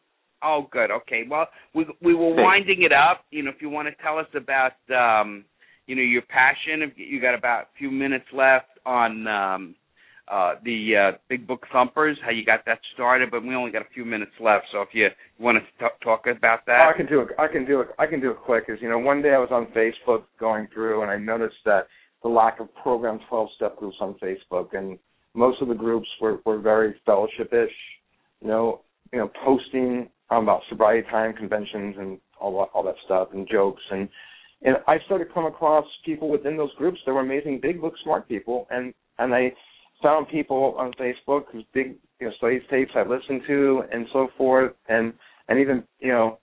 Oh, good. Okay. Well, we we were winding it up. You know, if you want to tell us about, um, you know, your passion, if you got about a few minutes left on um, uh, the uh, Big Book Thumpers, how you got that started, but we only got a few minutes left. So if you, you want to t- talk about that, oh, I can do it. I can do it. I can do it quick. Because you know, one day I was on Facebook going through, and I noticed that the lack of program twelve-step groups on Facebook, and most of the groups were, were very fellowship-ish. You know, you know, posting um, about sobriety time conventions and all that, all that stuff and jokes, and and I started to come across people within those groups that were amazing Big Book smart people, and and I found people on Facebook whose big you know studies tapes I listened to and so forth, and and even you know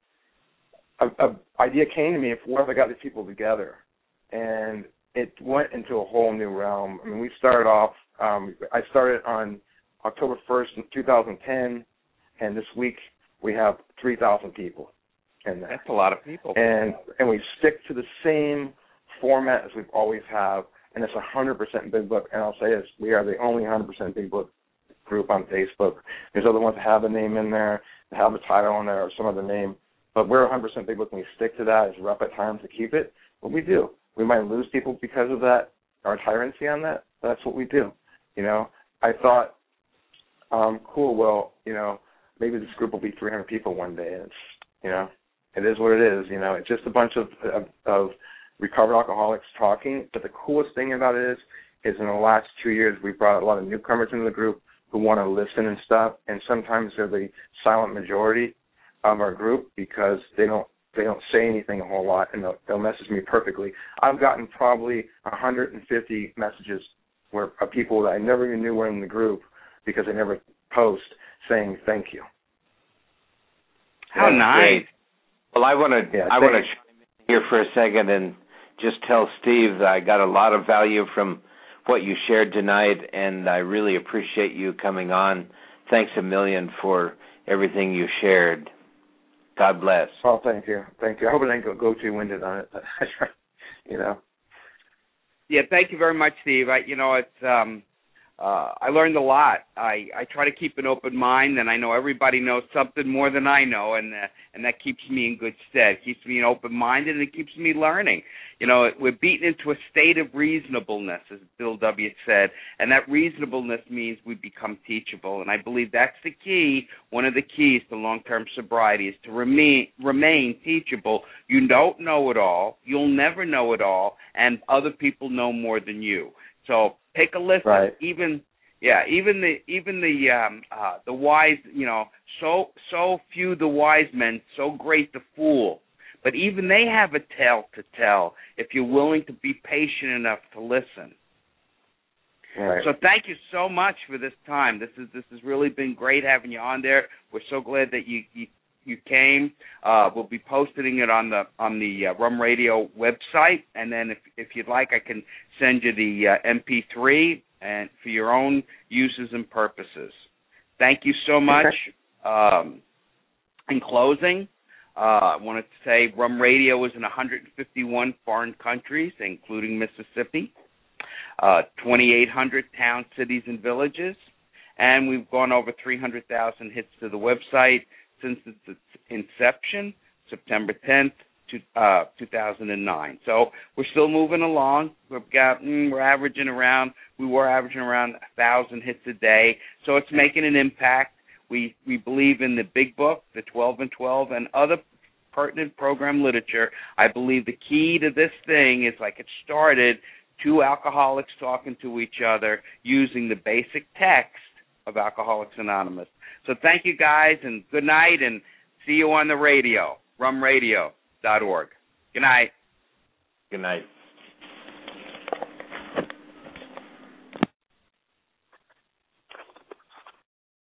a, a idea came to me of what if I got these people together, and it went into a whole new realm. I mean, we started off. Um, I started on October first in two thousand ten, and this week we have three thousand people in there. That's a lot of people. And and we stick to the same format as we've always have, and it's one hundred percent Big Book. And I'll say this, we are the only one hundred percent Big Book group on Facebook. There's other ones that have the name in there, that have the title on there or some other name, but we're one hundred percent Big Book, and we stick to that. It's rough at times to keep it, but we do. We might lose people because of that, our tyranny on that, but that's what we do. You know, I thought, um, cool, well, you know, maybe this group will be three hundred people one day. And it's, you know, it is what it is. You know, it's just a bunch of, of, of recovered alcoholics talking. But the coolest thing about it is, is in the last two years, we've brought a lot of newcomers into the group who want to listen and stuff. And sometimes they're the silent majority of our group because they don't, they don't say anything a whole lot, and they'll, they'll message me perfectly. I've gotten probably one hundred fifty messages where of people that I never even knew were in the group because they never post saying thank you. How That's nice! Great. Well, I want to yeah, I want to chime in here for a second and just tell Steve that I got a lot of value from what you shared tonight, and I really appreciate you coming on. Thanks a million for everything you shared. God bless. Oh, thank you, thank you. I hope I didn't go, go too winded on it, but you know. Yeah, thank you very much, Steve. I, you know, it's um, uh, I learned a lot. I, I try to keep an open mind, and I know everybody knows something more than I know, and uh, and that keeps me in good stead. It keeps me open-minded, and it keeps me learning. You know, we're beaten into a state of reasonableness, as Bill W. said, and that reasonableness means we become teachable, and I believe that's the key. One of the keys to long-term sobriety is to remain remain teachable. You don't know it all. You'll never know it all, and other people know more than you. So take a listen. Right. Even yeah, even the even the um, uh, the wise, you know, so so few the wise men, so great the fool. But even they have a tale to tell if you're willing to be patient enough to listen. Right. So thank you so much for this time. This is this has really been great having you on there. We're so glad that you you, you came. Uh, we'll be posting it on the on the uh, Rum Radio website, and then if if you'd like, I can send you the uh, M P three and for your own uses and purposes. Thank you so much. Okay. Um, in closing, Uh, I wanted to say Rum Radio is in one hundred fifty-one foreign countries, including Mississippi, uh, twenty-eight hundred towns, cities, and villages, and we've gone over three hundred thousand hits to the website since its inception, September tenth, to, uh, two thousand nine. So we're still moving along. We've got, mm, we're averaging around, we were averaging around one thousand hits a day, so it's making an impact. We we believe in the Big Book, the twelve and twelve, and other pertinent program literature. I believe the key to this thing is, like it started, two alcoholics talking to each other using the basic text of Alcoholics Anonymous. So thank you, guys, and good night, and see you on the radio, rum radio dot org. Good night. Good night.